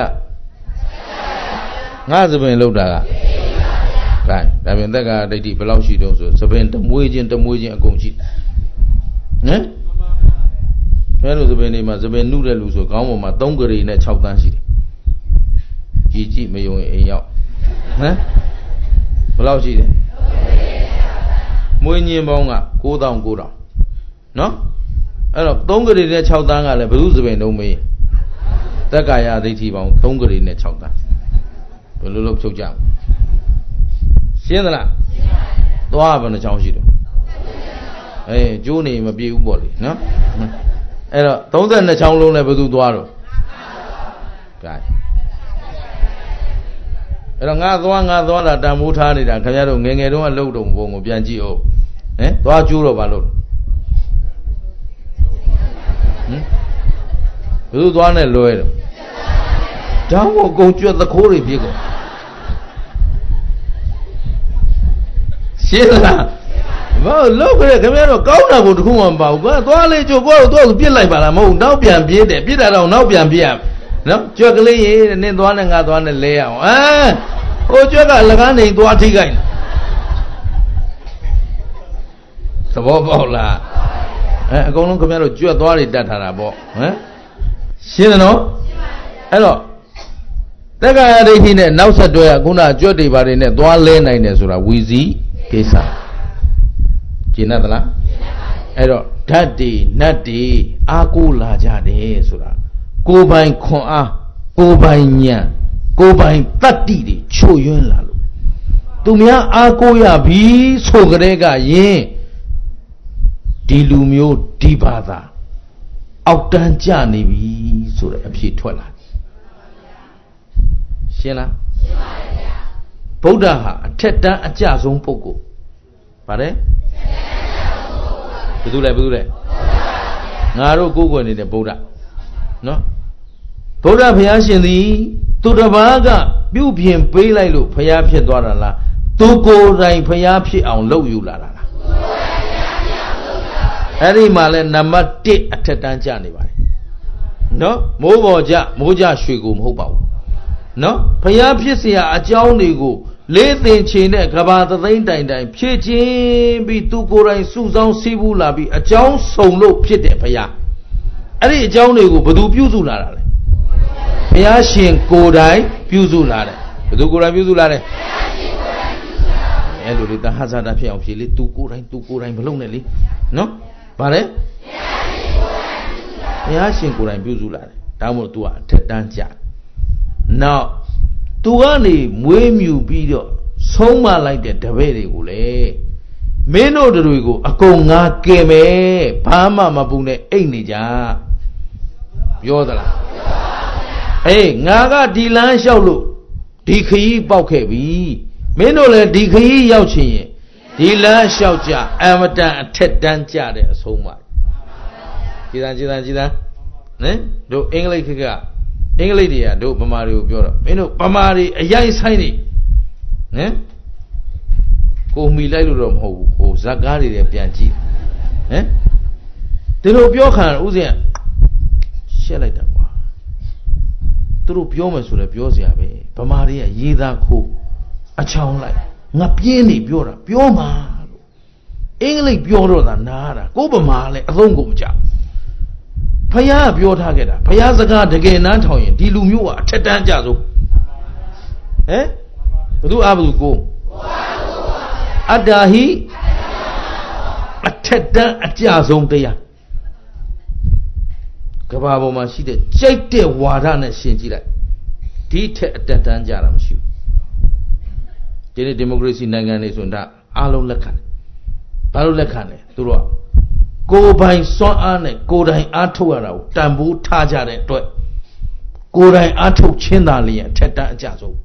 ငါသပင်လောက်တာကကဲဒါပြင်သက္ကာယဒိဋ္ဌိဘယ်လောက်ရှိတုံးဆိုသပင်တမွေးချင်းတမွေးချင်းအကုန်ရှိဟမ်ဘယ်လိုသပင်တွေမှာသပင်နှုတဲ့လူဆိုခေါင်းပေါ်မှာ၃ဂရီနဲ့၆တန်းရှိတယ်ကြည်ကြည့်မယုံရင်အိမ်ရောက်ဟမ်ဘယ်လောက်ရှိတယ်မွေးညင်းပေါင်းက၉တောင်၉တောင်နော်အဲ့တော့၃ဂရီနဲ့၆တန်းကလည်းဘယ်သူသပင်တုံးမေးသက္ကာယဒိဋ္ဌိပေါင်း၃ဂရီနဲ့၆တန်းဘယ်လိုလုပ်ဖြုတ်ကြရှင်းသလားသွားဘယ်နှချောင်းရှိတော့အေးကျိုးနေမပြေဘူးပေါ့လေနော်အဲ့တော့၃၂ချောင်းလုံးလည်းဘယ်သူသွားတော့ Cái rồi ngã doa ngã doa là đam mưu tha này đã khai ra rồi nghe nghe đúng là lâu đồng vùng một biên chi ô, ấy doa chú rồi bà luôn, cứ doa này lười rồi, cháu một câu chuyện ta khổ đi biết không, xí là, mà lâu cái này cái mấy nó cao nào cũng không làm bảo, cái doa lấy cho qua doa biết lại bà làm ông nấu biên biết để biết là đâu nấu biên biết, nó chưa cái lấy gì nên doa này ngã doa này lấy à, à ô chưa cả là cái này doa thì cái sao bảo là con nó cái mấy chưa doa thì đặt thà bảo xin nó ấy rồi tất cả đây thì này nấu sạch rồi cũng là chưa đi vào đây này doa lên này này rồi là quý gì cái sao chỉ là đó ấy rồi thắt đi nát đi aku là cha đấy rồi là cô bài con à cô bài nhà cô bài tắt đi đi chối yến là luôn tụi mình à cô ya bị số cái đấy cả yên đi lưu miêu đi bà ta áo đan cha này bị số đấy bị thoát lại xem nào Buddha ha thét đan ở cha giống bố cô phải đấy bữa lại bữa lại ngài rồi cô quên đi đấy Buddha nó Buddha phải ăn gì đi tu đà bà cả biểu hiện bấy lại luôn phải ăn phiền toa là tu cô này phải ăn phiền ông lâu yêu là là ấy đi mà lên nằm ở tết ở tết đan cha này vậy nó mỗi bỏ cha mỗi cha suy cũng không bảo nó phải ăn phiền gì à cháu này cô lấy tiền钱này các bạn ta thấy đại đại phiền钱bị tu cô này sung sướng si vu là bị cháu sống lâu phiền đẹp phải ăn ấy đi cháu này cô bắt đầu biểu du là là phải ăn xin cô đấy biểu du là đấy bắt đầu cô này biểu du là đấy ấy rồi ta hát ra đã phiền ông chỉ lấy tu cô này tu cô này mà lâu này đi nó bà đấy phải ăn xin cô này biểu du là đấy tao muốn tu à thật đáng giá nào tu cái này mới miêu bị đó sống mà lại để đập về đi cô lệ mấy nô đồ rồi cô à cô ngã kề mẹ ba mà mà bung này anh này cha vô đó là ê ngã cái đi lan sao luôn đi khi bao khế bi mấy nô là đi khi giao chuyện đi lan sao cha em ta thật đáng cha đấy sống mà chỉ là chỉ là chỉ là nè đồ anh lấy cái cái anh lấy đi à đồ băm mari biểu đó mấy nô băm mari ai sai đi nè cô mi lại rồi mà hồ hồ giá cả đi để biện chi nè từ lúc biểu khăn u gì xe lại được quá từ lúc biểu mà số là biểu gì à vậy băm mari à gì đó cô à chọn lại ngập yên đi biểu đó biểu mà anh lấy biểu rồi là na ra cô băm mari à không cũng chả phải à biểu thà cái đó phải à giá cả để cái nán thầu yên đi lưu miu à chết đàn chả rồi eh betul apa tu ko adahi athada aja song tayaကဘာပေါ်မှာရှိတဲ့ကြိုက်တဲ့ဝါဒနဲ့ရှင်းကြည့်လိုက်ဒီထက်အတက်တန်းကြတာမရှိဘူးဒီနေ့ဒီမိုကရေစီနိုင်ငံတွေဆိုတာအားလုံးလက်ခံတယ်ဘာလို့လက်ခံလဲသူတို့ကကိုယ်ပိုင်စွမ်းအားနဲ့ကိုယ်တိုင်အားထုတ်ရတာကိုတန်ဖိုးထားကြတဲ့အတွက်ကိုယ်တိုင်အားထုတ်ချင်းသာလျင်အထက်တန်းအကြဆုံး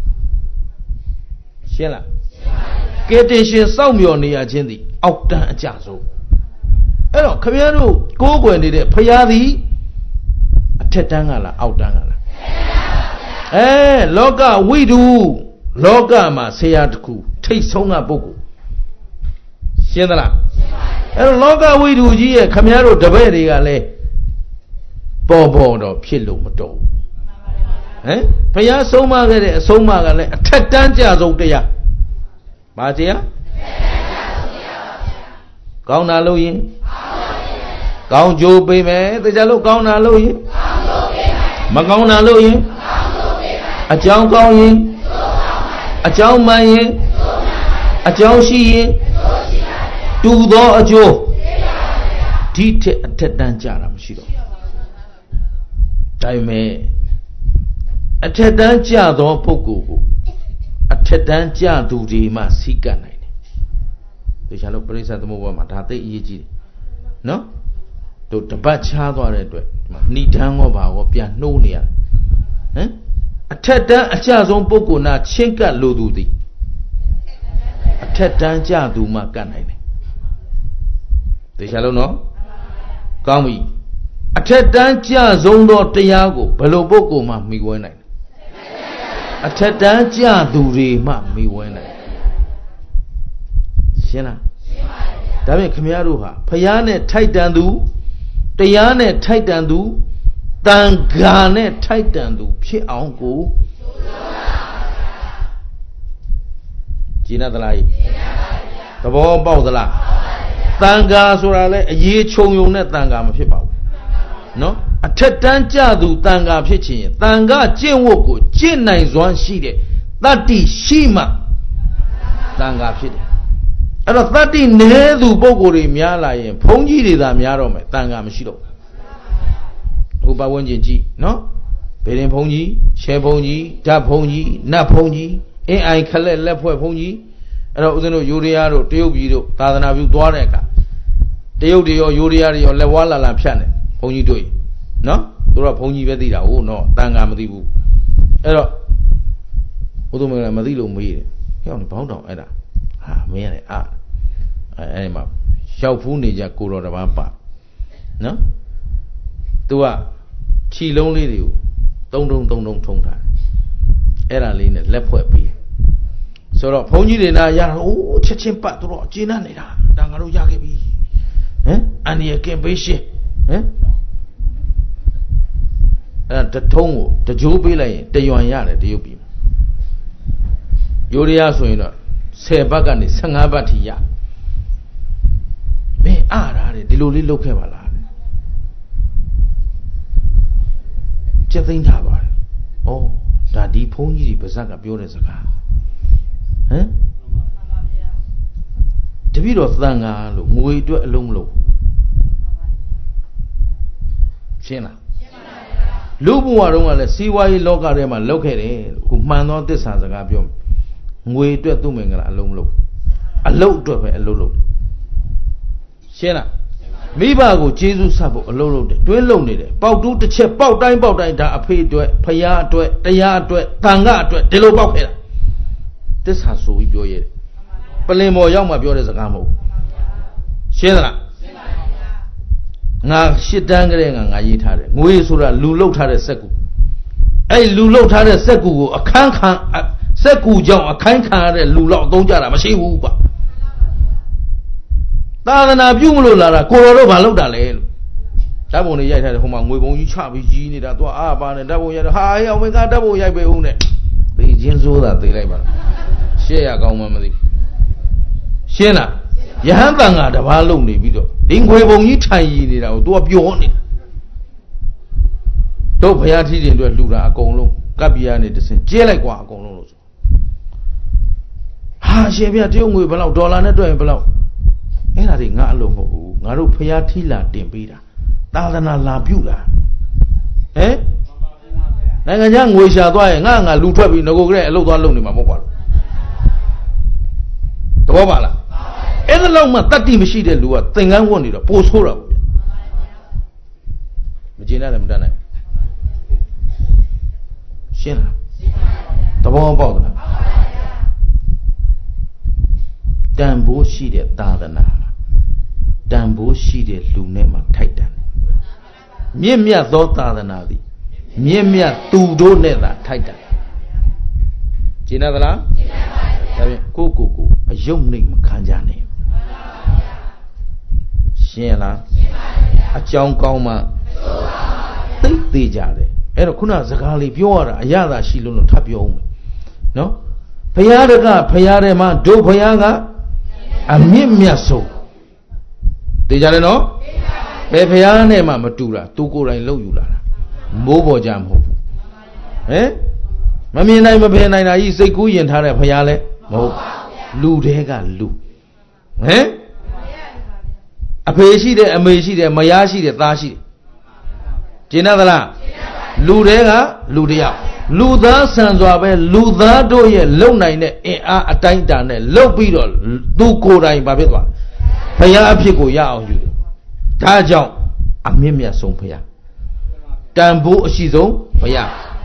ရှင်းလားကဲတင်ရှင်စောင့်မျှော်နေရခြင်းသည်အောက်တန်းအကြဆုံးအဲ့တော့ခင်ဗျားတို့ကိုးကွယ်နေတဲ့ဖရာသည်အထက်တန်းကလားအောက်တန်းကလားအဲလောကဝိတုလောကမှာဆရာတစ်ခုထိတ်ဆုံးကပုဂ္ဂိုလ်ရှင်းသလားအဲ့တော့လောကဝိတုကြီးရဲ့ခင်ဗျားတို့တပည့်တွေကလည်းပေါ်ပေါ်တော့ဖြစ်လို့မတော်ဘူးဟမ်ဘုရားဆုံးမခဲ့တဲ့အဆုံးအမကလည်းအထက်တန်းကြဆုံးတရားပါတရားကောင်းတာလို့ရင်ကောင်းကျိုးပေးမယ်တရားလို့ကောင်းတာလို့ရင်မကောင်းတာလို့ရင်အကြောင်းကောင်းရင်အကြောင်းမှန်ရင်အကြောင်းရှိရင်တူသောအကျိုးဒီထက်အထက်တန်းကြတာမရှိတော့ဒါပေမဲ့အထက်တန်းကြသောပုဂ္ဂိုလ်ကိုအထက်တန်းကြသူတွေမှစီးကပ်နိုင်တယ်။ဒါကြောင့်လို့ပရိစ္ဆေသမုပ္ပါဒ်မှာဒါသိအရေးကြီးတယ်။နော်။တို့တပတ်ချားသွားတဲ့အတွက်ဒီမှာဏိဒန်းရောပါရောပြန်နှိုးနေရတယ်။အထက်တန်းအကျဆုံးပုဂ္ဂိုလ်နာချင်းကပ်လို့သူသည်အထက်တန်းကြသူမှကတ်နိုင်တယ်တေချာလို့နော်ကောင်းပြီအထက်တန်းကြဆုံးသောတရားကိုဘယ်လိုပုဂ္ဂိုလ်မှမိဝဲနိုင်အထက်တန်းကြသူတွေမှမိဝဲနိုင်ရှင်းလားရှင်းပါပြီဒါဖြင့်ခမည်းတော်ဟာဖျားနဲ့ထိုက်တန်သူတရားနဲ့ထိုက်တန်သူတန်ခါနဲ့ထိုက်တန်သူဖြစ်အောင်ကိုကျင်းသလားကျင်းပါဗျာသဘောပေါက်သလားတန်ခါဆိုတာလေအရေးခြုံယုံတဲ့တန်ခါမဖြစ်ပါဘူးနော်အထက်တန်းကြသူတန်ခါဖြစ်ခြင်းတန်ခါကျင့်ဝတ်ကိုကျင့်နိုင်စွမ်းရှိတဲ့တတ္တိရှိမှတန်ခါဖြစ်တယ်အဲ့တော့တတ္တိနည်းသူပုဂ္ဂိုလ်တွေများလာရင်ဘုန်းကြီးတွေသာများတော့မယ်တန်ခါမရှိတော့ဘူးဘုရားဝင်ကျင်ကြည့်နော်ဗေဒင်ဘုန်းကြီးရှဲဘုန်းကြီးဓာတ်ဘုန်းကြီးနတ်ဘုန်းကြီးအင်းအိုင်ခလက်လက်ဖွဲ့ဘုန်းကြီးအဲ့တော့ဦးဇင်းတို့ယူရီးယားတို့တရုတ်ပြည်တို့သာသနာပြုသွားတဲ့အခါတရုတ်တွေရောယူရီးယားတွေရောလက်ဝါးလာလာဖြတ်နေဘုန်းကြီးတို့နော်သူတို့ကဘုန်းကြီးပဲသိတာဟုတ်နော်တန်ခါမသိဘူးအဲ့တော့ဘုသူမင်္ဂလာမသိလို့မေးတယ်ဟဲ့အောင်ဘောင်းတောင်အဲ့ဒါဟာမင်းရတယ်အာအဲ့ဒီမှာရောက်ဖူးနေကြကိုတော်တစ်ပါးပါနော်သူကခြီလုံးလေးတွေကိုတုံတုံတုံတုံထုံထားအဲ့ဒါလေးနဲ့လက်ဖွဲ့ပြီးဆိုတော့ဘုန်းကြီးတွေနာရတော့အိုးချက်ချင်းပတ်သူတို့ကျင်းနေနေတာဒါငါတို့ရခဲ့ပြီဟမ်အန်ဒီယကင်ပေးရှင်းဟမ်အဲ့ဒါတထုံးကိုတကြိုးပေးလိုက်ရင်တရွံရတယ်တရုတ်ပြည်ယူရီးယားဆိုရင်တော့ဆယ်ဘတ်ကနေဆယ့်ငါးဘတ်ထိရမင်းအားရတယ်ဒီလိုလေးလုပ်ခဲ့ပါလားကျက်သိမ်းထားပါတယ်ဩဒါဒီဘုန်းကြီးတွေပါဇက်ကပြောတဲ့စကားဟမ်တပည့်တော်သံဃာလို့ငွေအတွက်အလုံးမလို့ရှင်းလားရှင်းပါပါလူဘဝတုန်းကလည်းစီးပွားရေးလောကထဲမှာလောက်ခဲ့တယ်လို့ခုမှန်သောသစ္စာစကားပြောငွေအတွက်သူ့မင်္ဂလာအလုံးမလို့အလုတ်အတွက်ပဲအလုတ်လို့ရှင်းလားမိဘကိုကျေးဇူးဆက်ဖို့အလုံးလုံးတယ်တွင်းလုံးနေတယ်ပေါက်တူးတစ်ချက်ပေါက်တိုင်းပေါက်တိုင်းဒါအဖေအတွက်ဖရာအတွက်တရားအတွက်တန်ခါအတွက်ဒီလိုပေါက်ခဲ့တာသစ္စာဆိုပြီးပြောရတယ်ပလင်ပေါ်ရောက်မှပြောတဲ့စကားမဟုတ်ရှင်းသလားရှင်းပါဗျာငါရှစ်တန်းကလေးငါငါရေးထားတယ်ငွေဆိုတာလူလုတ်ထားတဲ့စက်ကူအဲ့လူလုတ်ထားတဲ့စက်ကူကိုအခန်းခံစက်ကူကြောင့်အခန်းခံရတဲ့လူလောက်အသုံးကြတာမရှိဘူးကွာသာသနာပြုမလို့လာတာကိုတော်တို့ဘာလုပ်တာလဲလို့ဓာတ်ပုံတွေရိုက်ထားတယ်ဟိုမှာငွေပုံကြီးချပြီးကြီးနေတာသူကအာပါနဲ့ဓာတ်ပုံရိုက်တော့ဟာဟဲ့အောင်မင်းကဓာတ်ပုံရိုက်ပေးဦးနဲ့သိချင်းစိုးတာသိလိုက်ပါလားရှေ့ရကောင်းမှမသိရှင်းလားယဟန်တန်ကတဘာလုံနေပြီးတော့ဒီငွေပုံကြီးထိုင်ရည်နေတာကိုသူကပျော်နေတာတို့ဘုရားထီးတင်အတွက်လှူတာအကုန်လုံးကပ်ပြားနေတစင်ကျဲလိုက်กว่าအကုန်လုံးလို့ဆိုဟာရှေ့ပြတရုတ်ငွေဘယ်လောက်ဒေါ်လာနဲ့တွက်ရင်ဘယ်လောက်အဲ့ဒါတွေငါအလုံးမဟုတ်ဘူးငါတို့ဖျားထီလာတင်ပေးတာသာသနာလာပြုတာဟဲ့နိုင်ငံခြားငွေရှာသွားရင်ငါငါလူထွက်ပြီးငကိုကလေးအလုပ်သွားလုပ်နေမှာပေါ့ကွာတဘောပါလားအဲ့ဒါလောက်မှတတ္တိမရှိတဲ့လူကသင်္ကန်းဝတ်နေတော့ပိုဆိုးတာပေါ့ဗျမကျေနပ်လည်းမတတ်နိုင်ရှင်းလားတဘောပေါက်သလားတန်ဖိုးရှိတဲ့သာသနာတန်ဖိုးရှိတဲ့လူနဲ့မှထိုက်တန်မြင့်မြတ်သောသာသနာသည်မြင့်မြတ်သူတို့နဲ့သာထိုက်တန်ကျင်းသလားကျင်းပါပါဘုရားဒါဖြင့်ကိုကိုကိုအယုတ်နှိမ်မခံကြနဲ့ရှင်းလားရှင်းပါပါအကြောင်းကောင်းမှသိသေးကြတယ်အဲ့တော့ခုနစကားလေးပြောရတာအရသာရှိလို့လို့ထပ်ပြောဦးမယ်နော်ဘုရားတကဘုရားထဲမှာတို့ဘုရားကအမြင့်မြတ်ဆုံးသိကြတယ်နော်ဘယ်ဘုရားနဲ့မှမတူတာသူကိုယ်တိုင်လှုပ်ယူလာတာမိုးပေါ်ကြမဟုတ်ဘူးဟမ်မမြင်နိုင်မဖယ်နိုင်တာကြီးစိတ်ကူးယဉ်ထားတဲ့ဘုရားလဲမဟုတ်လူတွေကလူဟမ်အဖေရှိတယ်အမေရှိတယ်မယားရှိတယ်သားရှိတယ်ကျင်သလားလူတွေကလူတယောက်လူသားဆန်စွာပဲလူသားတို့ရဲ့လုံနိုင်တဲ့အင်အားအတိုင်းတာနဲ့လှုပ်ပြီးတော့သူကိုယ်တိုင်ဘာဖြစ်သွားဘုရားအဖြစ်ကိုရအောင်ယူတယ်ဒါကြောင့်အမြင့်မြတ်ဆုံးဘုရားတန်ဖိုးအရှိဆုံးဘုရားတ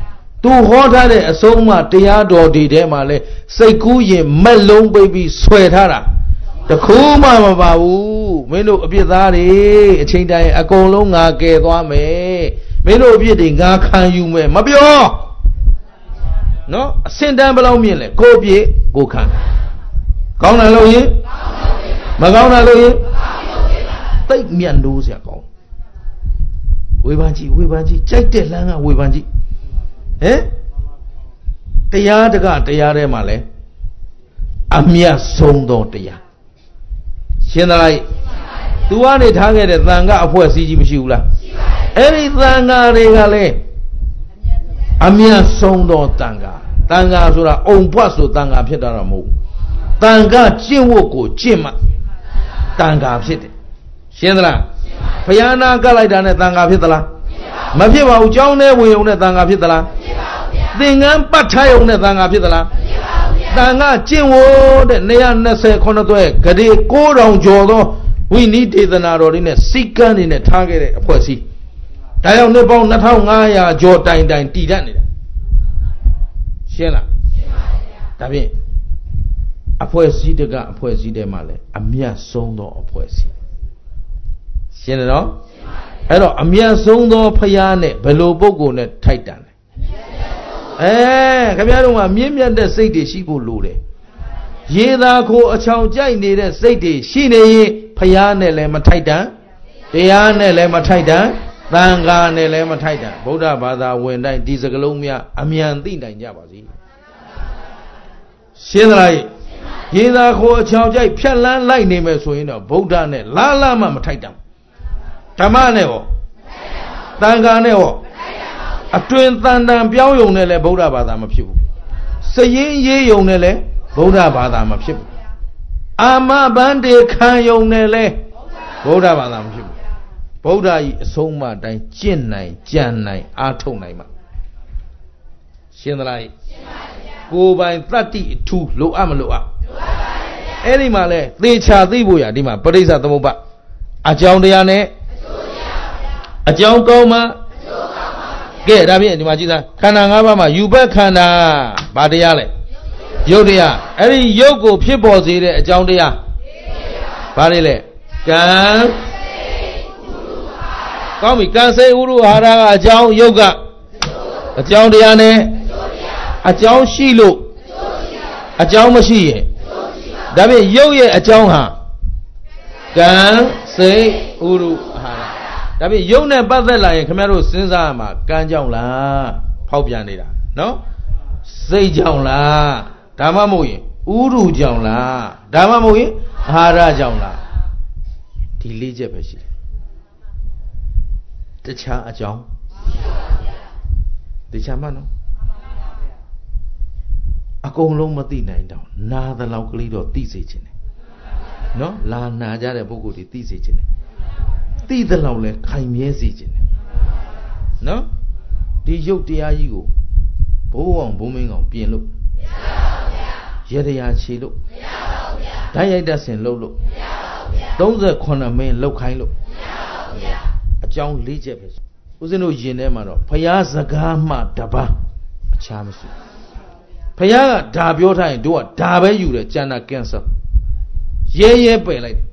သူဟောထားတဲ့အဆုံးအမတရားတော်ဒီထဲမှာလဲစိတ်ကူးရင်မက်လုံးပိတ်ပြီးဆွဲထားတာတခုမှမပါဘူးမင်းတို့အပြစ်သားတွေအချိန်တိုင်းအကုန်လုံးငါကယ်သွားမယ်မင်းတို့အပြစ်တွေငါခံယူမယ်မပြောနော်အစင်တန်းဘယ်လောက်မြင့်လဲကိုပြည့်ကိုခံကောင်းတယ်လို့ရင်မကောင်းတယ်လို့ရင်တိတ်မြတ်လို့စရာကောင်းဝေဖန်ကြည့်ဝေဖန်ကြည့်ကြိုက်တဲ့လမ်းကဝေဖန်ကြည့်ဟင်တရားတကတရားထဲမှာလဲအမြတ်ဆုံးသောတရားရှင်းသလားသူကနေထားခဲ့တဲ့သံဃာအဖွဲ့အစည်းကြီးမရှိဘူးလားအဲ့ဒီသံဃာတွေကလည်းအမြတ်ဆုံးသောသံဃာသံဃာဆိုတာအုံဘွတ်ဆိုသံဃာဖြစ်တာတော့မဟုတ်ဘူးသံဃာကျင့်ဝတ်ကိုကျင့်မှသံဃာဖြစ်တယ်ရှင်းသလားဘုရားနာကလိုက်တာနဲ့သံဃာဖြစ်သလားမဖြစ်ပါဘူးကျောင်းထဲဝင်ုံနဲ့သံဃာဖြစ်သလားသင်္ကန်းပတ်ထားုံနဲ့သံဃာဖြစ်သလားသံဃာကျင့်ဝတ်တဲ့နေရာ၂၀ခုနှစ်သွဲဂရေကိုးထောင်ကျော်သောဝိနည်းဒေသနာတော်တွေနဲ့စိတ်ကန်းတွေနဲ့ထားခဲ့တဲ့အဖွဲ့အစည်းဒါကြောင့်နှစ်ပေါင်း၂၅၀၀ကျော်တိုင်တိုင်တည်တတ်နေတာရှင်းလားဒါဖြင့်အဖွဲ့အစည်းတကအဖွဲ့အစည်းတွေမှာလဲအမြတ်ဆုံးသောအဖွဲ့အစည်းရှင်းတယ်နော်အဲ့တော့အမြတ်ဆုံးသောဖယားနဲ့ဘယ်လိုပုဂ္ဂိုလ်နဲ့ထိုက်တန်လဲအဲခင်ဗျားတို့ကမြင့်မြတ်တဲ့စိတ်တွေရှိဖို့လိုတယ်ရေသာခိုအချောင်ကြိုက်နေတဲ့စိတ်တွေရှိနေရင်ဖယားနဲ့လည်းမထိုက်တန်တရားနဲ့လည်းမထိုက်တန်သံဃာနဲ့လည်းမထိုက်တန်ဗုဒ္ဓဘာသာဝင်တိုင်းဒီစကလုံးများအမြန်သိနိုင်ကြပါစေရှင်းသလားရေသာခိုအချောင်ကြိုက်ဖြတ်လန်းလိုက်နေမယ်ဆိုရင်တော့ဗုဒ္ဓနဲ့လာလာမှမထိုက်တန်ဓမ္မနဲ့ဟောသံဃာနဲ့ဟောအတွင်တန်တန်ပြောင်းယုံနဲ့လည်းဗုဒ္ဓဘာသာမဖြစ်ဘူးစရင်ရေးယုံနဲ့လည်းဗုဒ္ဓဘာသာမဖြစ်ဘူးအာမဘန္တေခံယုံနဲ့လည်းဗုဒ္ဓဘာသာမဖြစ်ဘူးဗုဒ္ဓကြီးအဆုံးအမတိုင်းကျင့်နိုင်ကြံနိုင်အားထုတ်နိုင်မှာရှင်းသလားကိုယ်ပိုင်တတ္တိအထူးလိုအပ်မလိုအပ်အဲ့ဒီမှာလဲသေချာသိဖို့ရဒီမှာပရိစ္ဆသမုပ္ပါအကြောင်းတရားနဲ့အကြောင်းကောင်းမှကဲဒါဖြင့်ဒီမှာကြည့်သားခန္ဓာ၅ပါးမှာယူဘက်ခန္ဓာဘာတရားလဲရုပ်တရားအဲ့ဒီရုပ်ကိုဖြစ်ပေါ်စေတဲ့အကြောင်းတရားဘာတွေလဲကံကောင်းပြီကံစိတ်ဥရုဟာရကအကြောင်းရုပ်ကအကြောင်းတရားနဲ့အကြောင်းရှိလို့အကြောင်းမရှိရင်ဒါဖြင့်ရုပ်ရဲ့အကြောင်းဟာကံစိတ်ဥရုဟာရဒါဖြင့်ယုံနဲ့ပတ်သက်လာရင်ခင်ဗျားတို့စဉ်းစားရမှာကံကြောင့်လားဖောက်ပြန်နေတာနော်စိတ်ကြောင့်လားဒါမှမဟုတ်ရင်ဥရုကြောင့်လားဒါမှမဟုတ်ရင်အာဟာရကြောင့်လားဒီလေးချက်ပဲရှိတယ်တခြားအကြောင်းတခြားမှနော်အကုန်လုံးမသိနိုင်တော့နားသလောက်ကလေးတော့သိစေခြင်းတယ်နော်လာနာကြတဲ့ပုဂ္ဂိုလ်တွေသိစေခြင်းတယ်သိသလောက်လဲခိုင်မြဲစေခြင်းတယ်နော်ဒီရုပ်တရားကြီးကိုဘိုးအောင်ဘုံမင်းကောင်ပြင်လို့မရပါဘူးဗျာရေတရားခြေလို့မရပါဘူးဗျာဓာတ်ရိုက်တတ်ဆင်လှုပ်လို့မရပါဘူးဗျာသုံးဆယ်ခုနှစ်မင်းလှုပ်ခိုင်းလို့မရပါဘူးဗျာအကြောင်းလေးချက်ပဲဦးဇင်းတို့ယင်ထဲမှာတော့ဘုရားစကားမှတပါးအခြားမရှိဘုရားကဒါပြောထားရင်တို့ကဒါပဲယူတယ်ကျန်တာကင်ဆာရဲရဲပယ်လိုက်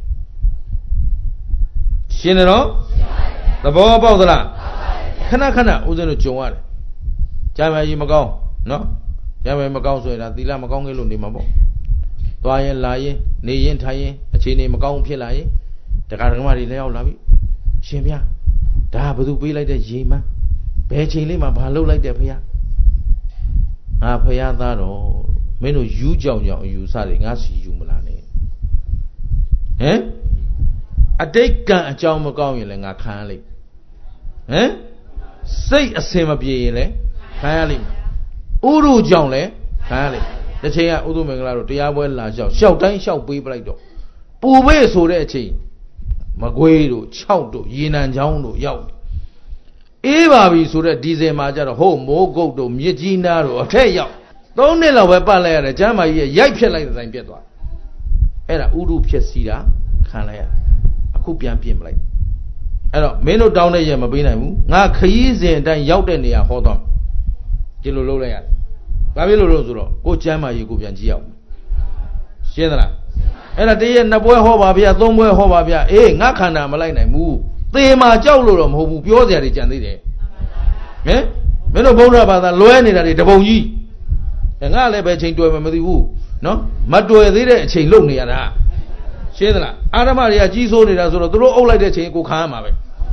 ရှင်းတယ်နော်သဘောပေါက်သလားခဏခဏဦးဇင်းတို့ကြုံရတယ်ကြာမကြီးမကောင်းနော်ကြာမကြီးမကောင်းဆိုရင်ဒါသီလမကောင်းခဲ့လို့နေမှာပေါ့သွားရင်လာရင်နေရင်ထိုင်ရင်အခြေအနေမကောင်းဖြစ်လာရင်တခါတခါမှတွေလည်းရောက်လာပြီရှင်ဗျာဒါဘယ်သူပေးလိုက်တဲ့ရေမန်းဘယ်ချိန်လေးမှဘာလုပ်လိုက်တဲ့ဖေငါဖယားသားတော့မင်းတို့ယူကြောင်ကြောင်အယူဆတွေငါစီယူမလားနဲ့ဟမ်အတိတ်ကံအကြောင်းမကောင်းရင်လည်းငါခံရလိမ့်ဟမ်စိတ်အစင်မပြေရင်လည်းခံရလိမ့်ဥရုကြောင့်လည်းခံရလိမ့်တစ်ချိန်ကဥဒုမင်္ဂလာတို့တရားပွဲလာလျှောက်လျှောက်တိုင်းလျှောက်ပေးပလိုက်တော့ပူဘေးဆိုတဲ့အချိန်မကွေးတို့ခြောက်တို့ရေနံချောင်းတို့ရောက်အေးပါပြီဆိုတဲ့ဒီဇယ်မှာကြတော့ဟိုမိုးကုတ်တို့မြစ်ကြီးနားတို့အထက်ရောက်သုံးနှစ်လောက်ပဲပတ်လိုက်ရတယ်ကျမ်းမာကြီးရဲ့ရိုက်ဖြက်လိုက်တဲ့တိုင်ပြတ်သွားအဲ့ဒါဥရုဖြစ်စီတာခံလိုက်ရအခုပြန်ပြင်ပလိုက်အဲ့တော့မင်းတို့တောင်းတဲ့ရက်မပေးနိုင်ဘူးငါခရီးစဉ်အတိုင်းရောက်တဲ့နေရာဟောတော့ကျင်လို့လုံးလိုက်ရတယ်ဘာဖြစ်လို့လို့ဆိုတော့ကိုကျမ်းမာရေးကိုပြန်ကြည့်အောင်ရှင်းသလားအဲ့ဒါတည်းရဲ့နှစ်ပွဲဟောပါဗျာသုံးပွဲဟောပါဗျာအေးငါခန္ဓာမလိုက်နိုင်ဘူးသေမှာကြောက်လို့တော့မဟုတ်ဘူးပြောစရာတွေကြံသေးတယ်ဟင်မင်းတို့ဗုဒ္ဓဘာသာလွဲနေတာတွေတပုံကြီးငါလည်းပဲချိန်တွေ့မှမသိဘူးနော်မတွေ့သေးတဲ့အချိန်လုံနေရတာရှင်းသလားအာရမတွေကကြီးစိုးနေတာဆိုတော့သူတို့အုပ်လိုက်တဲ့ချိန်ကိုခံရမှာပဲ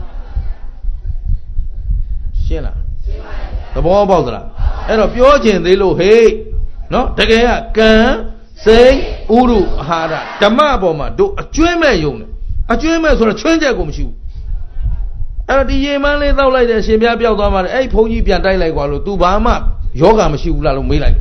ရှင်းလားသဘောပေါက်သလားအဲ့တော့ပြောချင်သေးလို့ဟေးနော်တကယ်ကကံစိတ်ဥရုအာဟာရဓမ္မအပေါ်မှာတို့အကျွမ်းမဲ့ယုံတယ်အကျွမ်းမဲ့ဆိုတော့ချွင်းချက်ကိုမရှိဘူးအဲ့တော့ဒီရေမန်းလေးတောက်လိုက်တဲ့ရှင်ပြပျောက်သွားမှလည်းအဲ့ဘုန်းကြီးပြန်တိုက်လိုက်ကွာလို့ तू ဘာမှယောဂမရှိဘူးလားလို့မေးလိုက်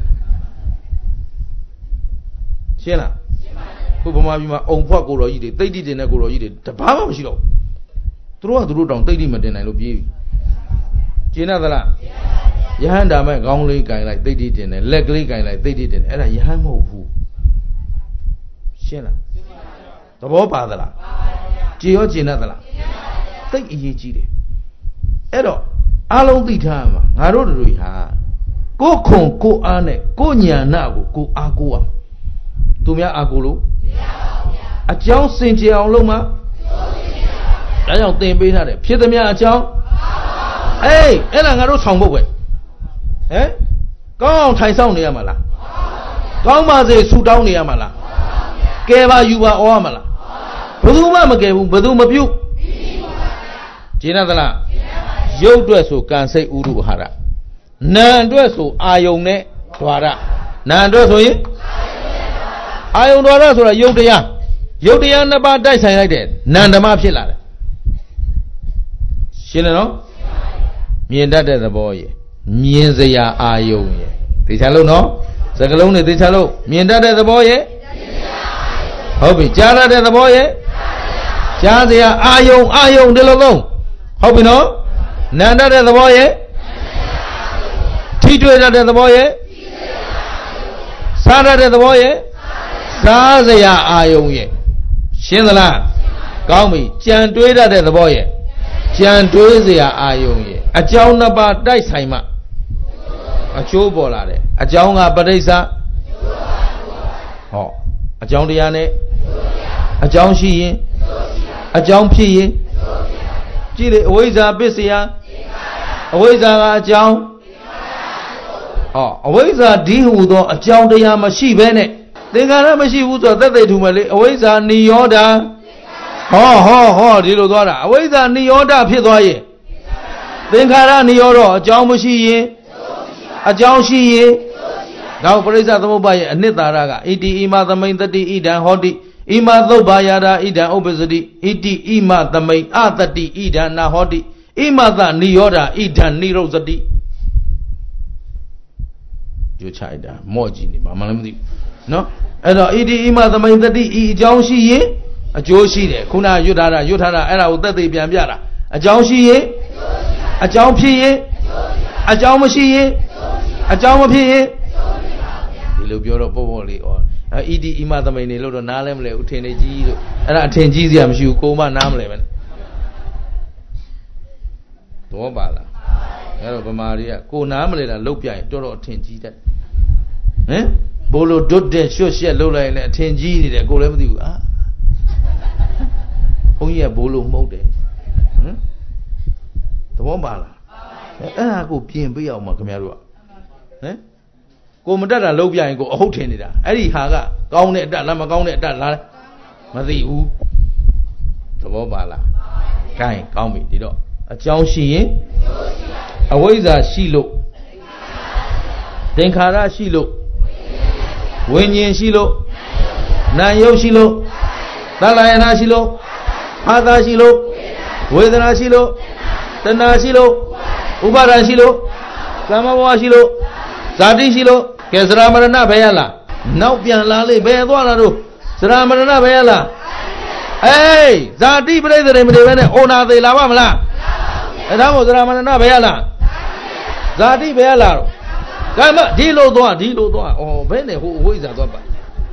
ရှင်းလားခုဗမာပြည်မှာအုံဖွက်ကိုတော်ကြီးတွေတိတ်တိတင်တဲ့ကိုတော်ကြီးတွေတဘာမှမရှိတော့သူတို့ကသူတို့တောင်တိတ်တိမတင်နိုင်လို့ပြေးပြီကျင်းရသလားယဟန်ဒါမဲ့ခေါင်းလေးကင်လိုက်တိတ်တိတင်တယ်လက်ကလေးကင်လိုက်တိတ်တိတင်တယ်အဲ့ဒါယဟန်မဟုတ်ဘူးရှင်းလားသဘောပါသလားကြည်ရောကျင်းရသလားတိတ်အရေးကြီးတယ်အဲ့တော့အားလုံးသိထားမှာငါတို့တို့ဟာကိုယ်ခွန်ကိုယ်အားနဲ့ကိုယ်ညာနာကိုကိုယ်အားကိုးအောင်သူများအားကိုးလို့မရပါဘူးဗျာအကြောင်းစင်ကြယ်အောင်လုပ်မှာဒါကြောင့်သင်ပေးထားတယ်ဖြစ်သမျှအကြောင်းအေးအဲ့ဒါငါတို့ဆောင်ဖို့ပဲဟမ်ကောင်းအောင်ထိုင်ဆောင်နေရမှာလားကောင်းပါစေဆူတောင်းနေရမှာလားကဲပါယူပါဩရမှာလားဘယ်သူမှမကဲဘူးဘယ်သူမပြုတ်ကျင်းရသလားရုပ်အတွက်ဆိုကံစိတ်ဥရုအာဟာရနာမ်အတွက်ဆိုအာယုန်နဲ့ဓဝါရနာမ်အတွက်ဆိုရင်အာယုန်ဓဝါရဆိုတာရုပ်တရားရုပ်တရားနှစ်ပါးတိုက်ဆိုင်လိုက်တဲ့နာမ်ဓမ္မဖြစ်လာတယ်ရှင်းတယ်နော်မြင်တတ်တဲ့သဘောရယ်မြင်စရာအာယုန်ရယ်သိချလို့နော်စကလုံးနဲ့သိချလို့မြင်တတ်တဲ့သဘောရယ်ဟုတ်ပြီကြားရတဲ့သဘောရယ်ကြားစရာအာယုန်အာယုန်ဒီလိုသုံးဟုတ်ပြီနော်နာမ်တတ်တဲ့သဘောရယ်ထိတွေ့တတ်တဲ့သဘောရယ်စားတတ်တဲ့သဘောရယ်စားစရာအာယုန်ရယ်ရှင်းသလားကောင်းပြီကြံတွေးတတ်တဲ့သဘောရယ်ကြံတွေးစရာအာယုန်ရယ်အကြောင်းနှစ်ပါးတိုက်ဆိုင်မှအကျိုးပေါ်လာတယ်အကြောင်းကပဋိစ္စဟောအကြောင်းတရားနဲ့အကြောင်းရှိရင်အကြောင်းဖြစ်ရင်ကြည့်လေအဝိဇ္ဇာပစ္စယအဝိဇ္ဇာကအကြောင်းဟောအဝိဇ္ဇာဒီဟူသောအကြောင်းတရားမရှိဘဲနဲ့သင်္ခါရမရှိဘူးဆိုတော့သက်သေထူမယ်လေအဝိဇ္ဇာနိရောဓဟောဟောဟောဒီလိုသွားတာအဝိဇ္ဇာနိရောဓဖြစ်သွားရင်သင်္ခါရနိရောဓအကြောင်းမရှိရင်အကြောင်းရှိရင်နောက်ပရိစ္ဆသမုပ္ပါရဲ့အနှစ်သာရကဣတိဣမသမိန်တတိဣဒံဟောတိဣမသုတ်ပါယတာဣဒံဥပ္ပစတိဣတိဣမသမိန်အတတိဣဒံနာဟောတိဣမသနိရောဓဣဒံနိရုဇ္ဇတိကြိုချလိုက်တာမော့ကြည့်နေဘာမှလည်းမသိဘူးနော်အဲ့တော့ဣတိဣမသမိန်တတိဤအကြောင်းရှိရင်အကျိုးရှိတယ်ခုနရွတ်ထားတာရွတ်ထားတာအဲ့ဒါကိုသက်သေပြန်ပြတာအကြောင်းရှိရင်အကြောင်းဖြစ်ရင်အကြောင်းမရှိရင်အကြောင်းမဖြစ်ရင်ဒီလိုပြောတော့ပေါ့ပေါ့လေးဩဣတိဣမသမိန်နေလို့တော့နားလဲမလဲဦးထင်နေကြီးလို့အဲ့ဒါအထင်ကြီးစရာမရှိဘူးကိုမနားမလဲပဲတော့ပါလားအဲ့တော့ဗမာတွေကကိုနားမလဲတာလုတ်ပြရင်တော်တော်အထင်ကြီးတတ်ဟမ်ဘိုးလိုဒွတ်တဲ့ရွှတ်ရှက်လုတ်လိုက်ရင်လည်းအထင်ကြီးနေတယ်ကိုလည်းမသိဘူးအာဘုန်းကြီးကဘိုးလိုမှုတ်တယ်ဟမ်သဘောပါလားအဲ့ဒါကိုပြင်ပေးအောင်မခင်ဗျားတို့ကဟမ်ကိုမတက်တာလုံးပြရင်ကိုအဟုတ်ထင်နေတာအဲ့ဒီဟာကကောင်းတဲ့အတက်လားမကောင်းတဲ့အတက်လားမသိဘူးသဘောပါလားခိုင်းကောင်းပြီဒီတော့အကြောင်းရှိရင်အဝိဇ္ဇာရှိလို့သင်္ခါရရှိလို့ဝိညာဉ်ရှိလို့နာယုတ်ရှိလို့သလယနာရှိလို့အာသာရှိလို့ဝေဒနာရှိလို့တဏှာရှိလို့ဥပါဒရှိလို့ကာမဘဝရှိလို့ဇာတိရှိလို့ကဲစရာမရဏဘယ်ရလားနောက်ပြန်လာလေဘယ်သွားလာတို့စရာမရဏဘယ်ရလားအေးဇာတိပြိဿတွေမတွေပဲနဲ့အိုနာသေးလာပါမလားအဲ့ဒါမို့စရာမရဏဘယ်ရလားဇာတိဘယ်ရလားတော့ကဲမဒီလိုသွားဒီလိုသွားဩဘယ်နဲ့ဟိုအဝိဇ္ဇာသွားပါ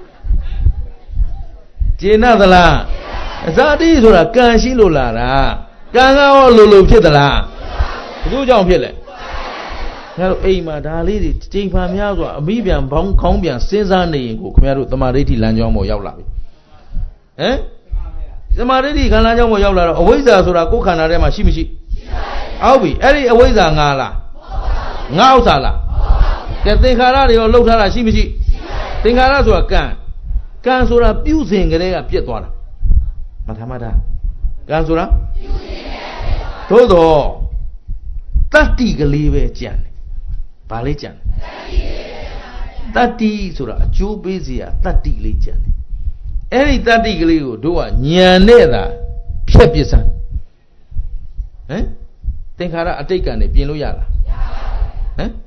ကျေနပ်သလားဇာတိဆိုတာကံရှိလို့လာတာကံကရောလိုလိုဖြစ်သလားဘယ်သူကြောင့်ဖြစ်လဲဟခင်ဗျားတို့အိမ်မှာဒါလေးတွေချိန်ဖန်များစွာအမိပြန်ဘောင်းခေါင်းပြန်စဉ်းစားနေရင်ကိုခင်ဗျားတို့သမာဓိဋ္ဌိလမ်းကြောင်းပေါ်ရောက်လာပြီဟမ်သမာဓိဋ္ဌိခန္ဓာကြောင်းပေါ်ရောက်လာတော့အဝိဇ္ဇာဆိုတာကိုယ်ခန္ဓာထဲမှာရှိမရှိရှိဟုတ်ပြီအဲ့ဒီအဝိဇ္ဇာငါလားငါဥစ္စာလားကဲသင်္ခါရတွေရောလှုပ်ထားတာရှိမရှိသင်္ခါရဆိုတာကံကံဆိုတာပြုစဉ်ကလေးကပြက်သွားတာမထာမတာကံဆိုတာသို့တော့တတ္တိကလေးပဲကြံတယ်ဘာလေးကြံတယ်တတ္တိဆိုတာအကျိုးပေးစရာတတ္တိလေးကြံတယ်အဲ့ဒီတတ္တိကလေးကိုတို့ကညံနဲ့သာဖြတ်ပစ်စမ်းဟမ်သင်္ခါရအတိတ်ကံနေပြင်လို့ရလားဟမ်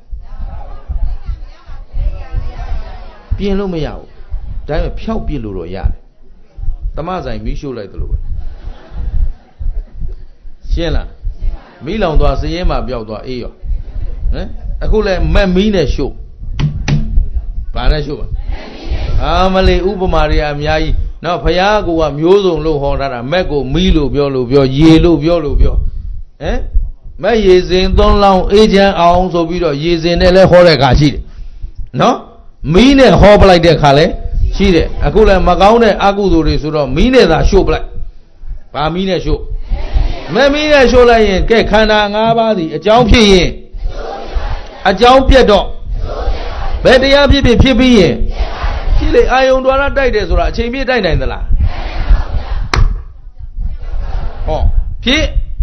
ပြင်လို့မရဘူးဒါပေမဲ့ဖြောက်ပြစ်လို့တော့ရတယ်တမဆိုင်မီးရှို့လိုက်သလိုပဲရှင်းလားမီးလောင်သွားစည်ရင်မှပျောက်သွားအေးရောဟမ်အခုလဲမက်မီးနဲ့ရှို့ဘာနဲ့ရှို့ပါအာမလေးဥပမာတွေအများကြီးနော်ဘုရားကမျိုးစုံလို့ဟောထားတာမက်ကိုမီးလို့ပြောလို့ပြောရေလို့ပြောလို့ပြောဟမ်မက်ရေစင်သုံးလောင်းအေးချမ်းအောင်ဆိုပြီးတော့ရေစင်နဲ့လဲဟောတဲ့အခါရှိတယ်နော်မီးနဲ့ဟောပလိုက်တဲ့အခါလဲရှိတယ်အခုလဲမကောင်းတဲ့အကုသိုလ်တွေဆိုတော့မီးနဲ့သာရှို့ပလိုက်ဘာမီးနဲ့ရှို့မမီးနဲ့ရှို့လိုက်ရင်ကဲခန္ဓာ၅ပါးစီအကြောင်းဖြစ်ရင်အကြောင်းပြတ်တော့ဘယ်တရားဖြစ်ဖြစ်ဖြစ်ပြီးရင်ဖြစ်လေအာယုံတော်ရတိုက်တယ်ဆိုတာအချိန်ပြည့်တိုက်နိုင်သလားဟောဖြစ်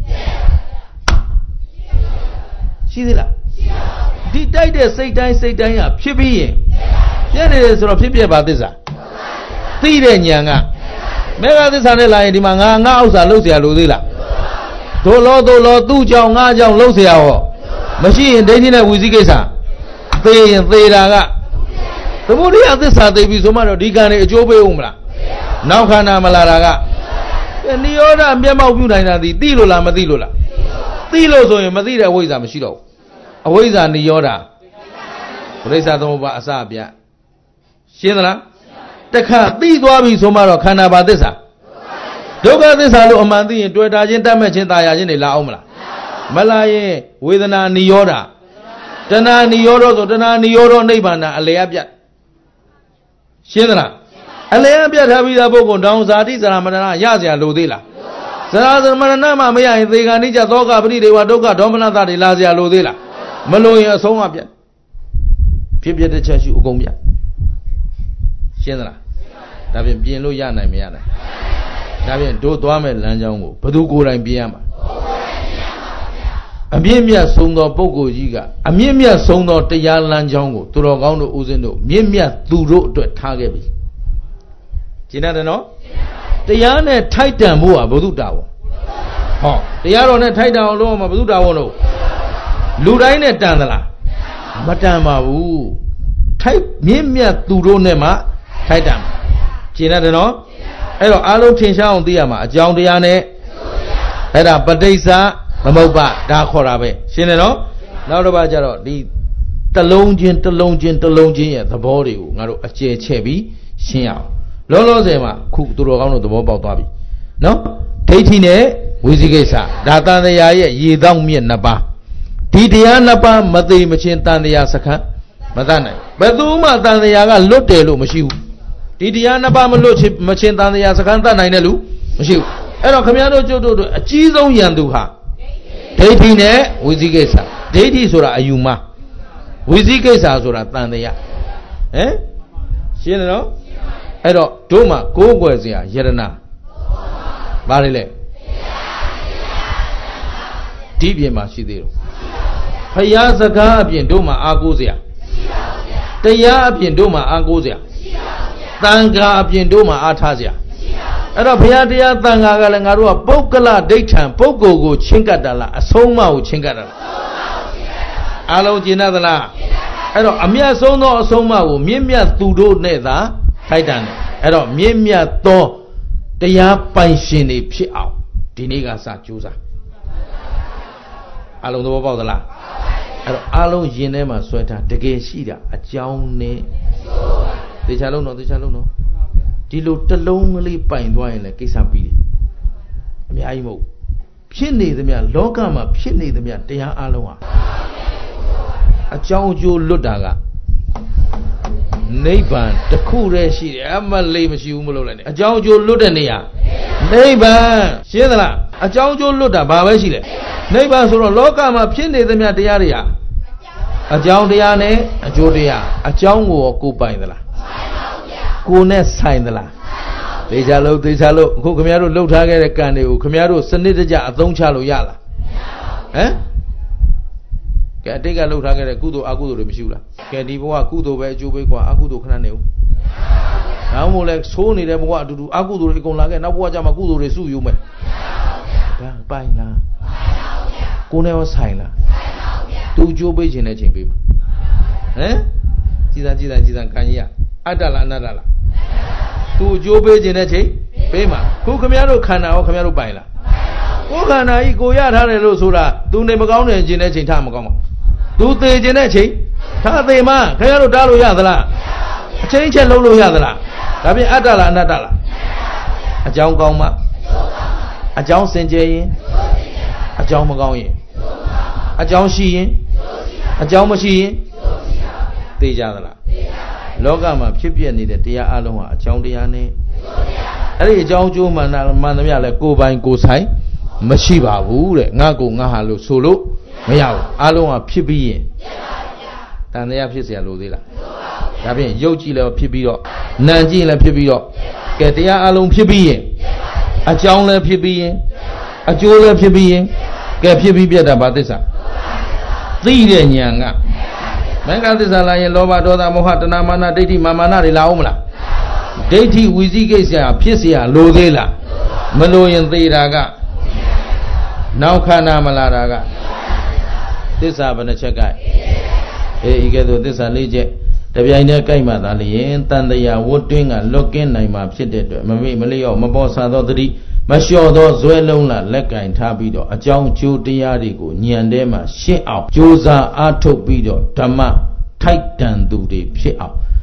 ရှိသေးလားဒီတိုက်တဲ့စိတ်တိုင်းစိတ်တိုင်းကဖြစ်ပြီးရင်ပြည့်နေတယ်ဆိုတော့ဖြစ်ပြပါသစ္စာသိတဲ့ဉာဏ်ကမေဃသစ္စာနဲ့လာရင်ဒီမှာငါငါဥစ္စာလှုပ်เสียလို့သေးလားဒို့လောဒို့လောသူ့ကြောင့်ငါကြောင့်လှုပ်เสียဟောမရှိရင်ဒိဋ္ဌိနဲ့ဝီစီကိစ္စသေရင်သေတာကသမုဒိယသစ္စာသိပြီဆိုမှတော့ဒီကံတွေအကျိုးပေးဦးမလားနောက်ခန္ဓာမလာတာကနိရောဓမျက်မှောက်ပြုနိုင်တာဒီသိလို့လားမသိလို့လားသိလို့ဆိုရင်မသိတဲ့အဝိဇ္ဇာမရှိတော့ဘူးအဝိဇ္ဇာနိရောဓပရိစ္ဆာသမုပ္ပါအစပြရှင်းသလားတခါသိသွားပြီဆိုမှတော့ခန္ဓာဘာသစ္စာဒုက္ခသစ္စာလို့အမှန်သိရင်တွေ့တာချင်းတတ်မဲ့ချင်းตายရချင်းတွေလာအောင်မလားမလာရင်ဝေဒနာနိရောဓတဏှာနိရောဓဆိုတဏှာနိရောဓနိဗ္ဗာန်အလျက်ပြတ်ရှင်းသလားအလျက်ပြတ်ထားပြီးသားပုဂ္ဂိုလ်တောင်ဇာတိဇရာမရဏရเสียလို့သေးလားဇရာဇမရဏမှမရရင်သေခာနိကြသောကပရိဒေဝဒုက္ခဒေါမနတတွေလာเสียလို့သေးလားမလို့ရင်အဆုံးအပြတ်ဖြစ်ပြတဲ့ချက်ရှိအကုန်ပြတ်ရှင်းသလားဒါဖြင့်ပြင်လို့ရနိုင်မရနိုင်ဒါဖြင့်တို့သွားမဲ့လမ်းကြောင်းကိုဘယ်သူကိုယ်တိုင်ပြင်ရမှာအမြင့်မြတ်ဆုံးသောပုဂ္ဂိုလ်ကြီးကအမြင့်မြတ်ဆုံးသောတရားလမ်းကြောင်းကိုသူတော်ကောင်းတို့ဦးဇင်းတို့မြင့်မြတ်သူတို့အတွက်ထားခဲ့ပြီကျင်တယ်နော်တရားနဲ့ထိုက်တန်ဖို့ကဘုသူတာဝန်ဟောတရားတော်နဲ့ထိုက်တန်အောင်လုပ်မှာဘုသူတာဝန်လို့လူတိုင်းနဲ့တန်သလားမတန်ပါဘူးထိုက်မြင့်မြတ်သူတို့နဲ့မှထိုက်တန်ကျင်တယ်နော်အဲ့တော့အားလုံးထင်ရှားအောင်သိရမှာအကြောင်းတရားနဲ့အဲ့ဒါပဋိစ္စသမုပ္ပါဒါခေါ်တာပဲရှင်းတယ်နော်နောက်တစ်ပါးကျတော့ဒီတလုံးချင်းတလုံးချင်းတလုံးချင်းရဲ့သဘောတွေကိုငါတို့အကျယ်ချဲ့ပြီးရှင်းအောင်လောလောဆယ်မှာခုသူတော်ကောင်းတို့သဘောပေါက်သွားပြီနော်ဒိဋ္ဌိနဲ့ဝိသိကိစ္စဒါတန်တရားရဲ့ရေတောင်းမြင့်နှစ်ပါးဒီတရားနှစ်ပါးမသိမချင်းတန်တရားစခန်းမတတ်နိုင်ဘယ်သူမှတန်တရားကလွတ်တယ်လို့မရှိဘူးဒီတရားနှစ်ပါးမလွတ်ချင်းမချင်းတန်တရားစခန်းတတ်နိုင်တယ်လို့မရှိဘူးအဲ့တော့ခမည်းတော်ကျုပ်တို့အကြီးဆုံးယံသူဟာဒိဋ္ဌိနဲ့ဝိသိကိစ္စဒိဋ္ဌိဆိုတာအယူမှားဝိသိကိစ္စဆိုတာတန်တရားဟမ်ရှင်းတယ်နော်အဲ့တော့တို့မှာကိုးကွယ်စရာယရနာဘာလဲလဲဒီပြင်မှာရှိသေးတယ်ဖယားစကားအပြင်တို့မှာအားကိုးစရာတရားအပြင်တို့မှာအားကိုးစရာသံဃာအပြင်တို့မှာအားထားစရာအဲ့တော့ဘုရားတရားသံဃာကလည်းငါတို့ကပုဂ္ဂလဒိဋ္ဌံပုဂ္ဂိုလ်ကိုချင်းကပ်တာလားအဆုံးမကိုချင်းကပ်တာလားအားလုံးကျင်သလားအဲ့တော့အမြတ်ဆုံးသောအဆုံးမကိုမြင့်မြတ်သူတို့နဲ့သာထိုက်တန်တယ်အဲ့တော့မြင့်မြတ်သောတရားပိုင်ရှင်တွေဖြစ်အောင်ဒီနေ့ကစကြိုးစားအားလုံးသဘောပေါက်သလားအဲ့တော့အားလုံးယင်ထဲမှာဆွဲထားတကယ်ရှိတာအကြောင်းနဲ့သေချာလုံးတော့သေချာလုံးတော့ဒီလိုတလုံးကလေးပိုင်သွားရင်လည်းကိစ္စပြီးတယ်အများကြီးမဟုတ်ဖြစ်နေသမျှလောကမှာဖြစ်နေသမျှတရားအလုံးဟာအကြောင်းအကျိုးလွတ်တာကနိဗ္ဗာန်တစ်ခုတည်းရှိတယ်အမလေးမရှိဘူးမလို့လည်းအကြောင်းအကျိုးလွတ်တဲ့နေရာနိဗ္ဗာန်ရှင်းသလားအကြောင်းအကျိုးလွတ်တာဘာပဲရှိလဲနိဗ္ဗာန်ဆိုတော့လောကမှာဖြစ်နေသမျှတရားတွေဟာအကြောင်းတရားနဲ့အကျိုးတရားအကြောင်းကိုကိုပိုင်သလားကိုနဲ့ဆိုင်သလားသေချာလို့သေချာလို့အခုခင်ဗျားတို့လှုပ်ထားခဲ့တဲ့ကံတွေကိုခင်ဗျားတို့စနစ်တကျအသုံးချလို့ရလားဟမ်ကဲအတိတ်ကလှုပ်ထားခဲ့တဲ့ကုသိုလ်အကုသိုလ်တွေမရှိဘူးလားကဲဒီဘဝကုသိုလ်ပဲအကျိုးပေးกว่าအကုသိုလ်ခဏနေဦးဒါမှမဟုတ်လဲဆိုးနေတဲ့ဘဝအတူတူအကုသိုလ်တွေအကုန်လာခဲ့နောက်ဘဝကျမှကုသိုလ်တွေစုယူမယ်ဒါပိုင်လားကိုနဲ့ရောဆိုင်လားသူအကျိုးပေးခြင်းနဲ့ချိန်ပေးမှာဟမ်ကြည်သာကြည်သာကြည်သာခံရအတ္တလားအနတ္တလားသူအကျိုးပေးခြင်းနဲ့ချိန်ပေးမှာခုခမရတို့ခန္ဓာရောခမရတို့ပိုင်လားကိုယ်ခန္ဓာကြီးကိုရထားတယ်လို့ဆိုတာသူနေမကောင်းတဲ့ခြင်းနဲ့ချိန်ထားမကောင်းပါသူသေးခြင်းနဲ့ချိန်ထားသေးမှခမရတို့တားလို့ရသလားအချင်းချက်လုံးလို့ရသလားဒါဖြင့်အတ္တလားအနတ္တလားအကြောင်းကောင်းမှအကြောင်းစင်ကြယ်ရင်အကြောင်းမကောင်းရင်အကြောင်းရှိရင်အကြောင်းမရှိရင်သိကြသလားလောကမှာဖြစ်ပြနေတဲ့တရားအလုံးဟာအကြောင်းတရားနဲ့အဲ့ဒီအကြောင်းကျိုးမှန်တာမှန်သမျှလဲကိုယ်ပိုင်ကိုယ်ဆိုင်မရှိပါဘူးတဲ့ငါကိုငါဟာလို့ဆိုလို့မရဘူးအလုံးဟာဖြစ်ပြီးရင်တန်တရားဖြစ်เสียလို့သေးလားဒါဖြင့်ရုပ်ကြည့်လည်းဖြစ်ပြီးတော့နာမ်ကြည့်လည်းဖြစ်ပြီးတော့ကဲတရားအလုံးဖြစ်ပြီးရင်အကြောင်းလည်းဖြစ်ပြီးရင်အကျိုးလည်းဖြစ်ပြီးရင်ကဲဖြစ်ပြီးပြတ်တာဘာသစ္စာသိတဲ့ဉာဏ်ကမင်္ဂသစ္စာလာရင်လောဘဒေါသမောဟတဏမာနဒိဋ္ဌိမာမာနတွေလာအောင်မလားဒိဋ္ဌိဝီစီကိစ္စဖြစ်เสียလိုသေးလားမလိုရင်သေတာကနောက်ခန္ဓာမလာတာကသစ္စာဘယ်နှချက်ကအေးဤကဲ့သို့သစ္စာလေးချက်တပြိုင်တည်းကြိုက်မှသာလျင်တန်တရားဝတ်တွင်းကလွတ်ကင်းနိုင်မှာဖြစ်တဲ့အတွက်မမေ့မလျော့မပေါ်ဆသောတတိမလျှော့သောဇွဲလုံးလာလက်ကင်ထားပြီးတော့အကြောင်းကျိုးတရားတွေကိုဉာဏ်ထဲမှာရှင်းအောင်ကြိုးစားအားထုတ်ပြီးတော့ဓမ္မထိုက်တန်သူတွေဖြစ်အောင်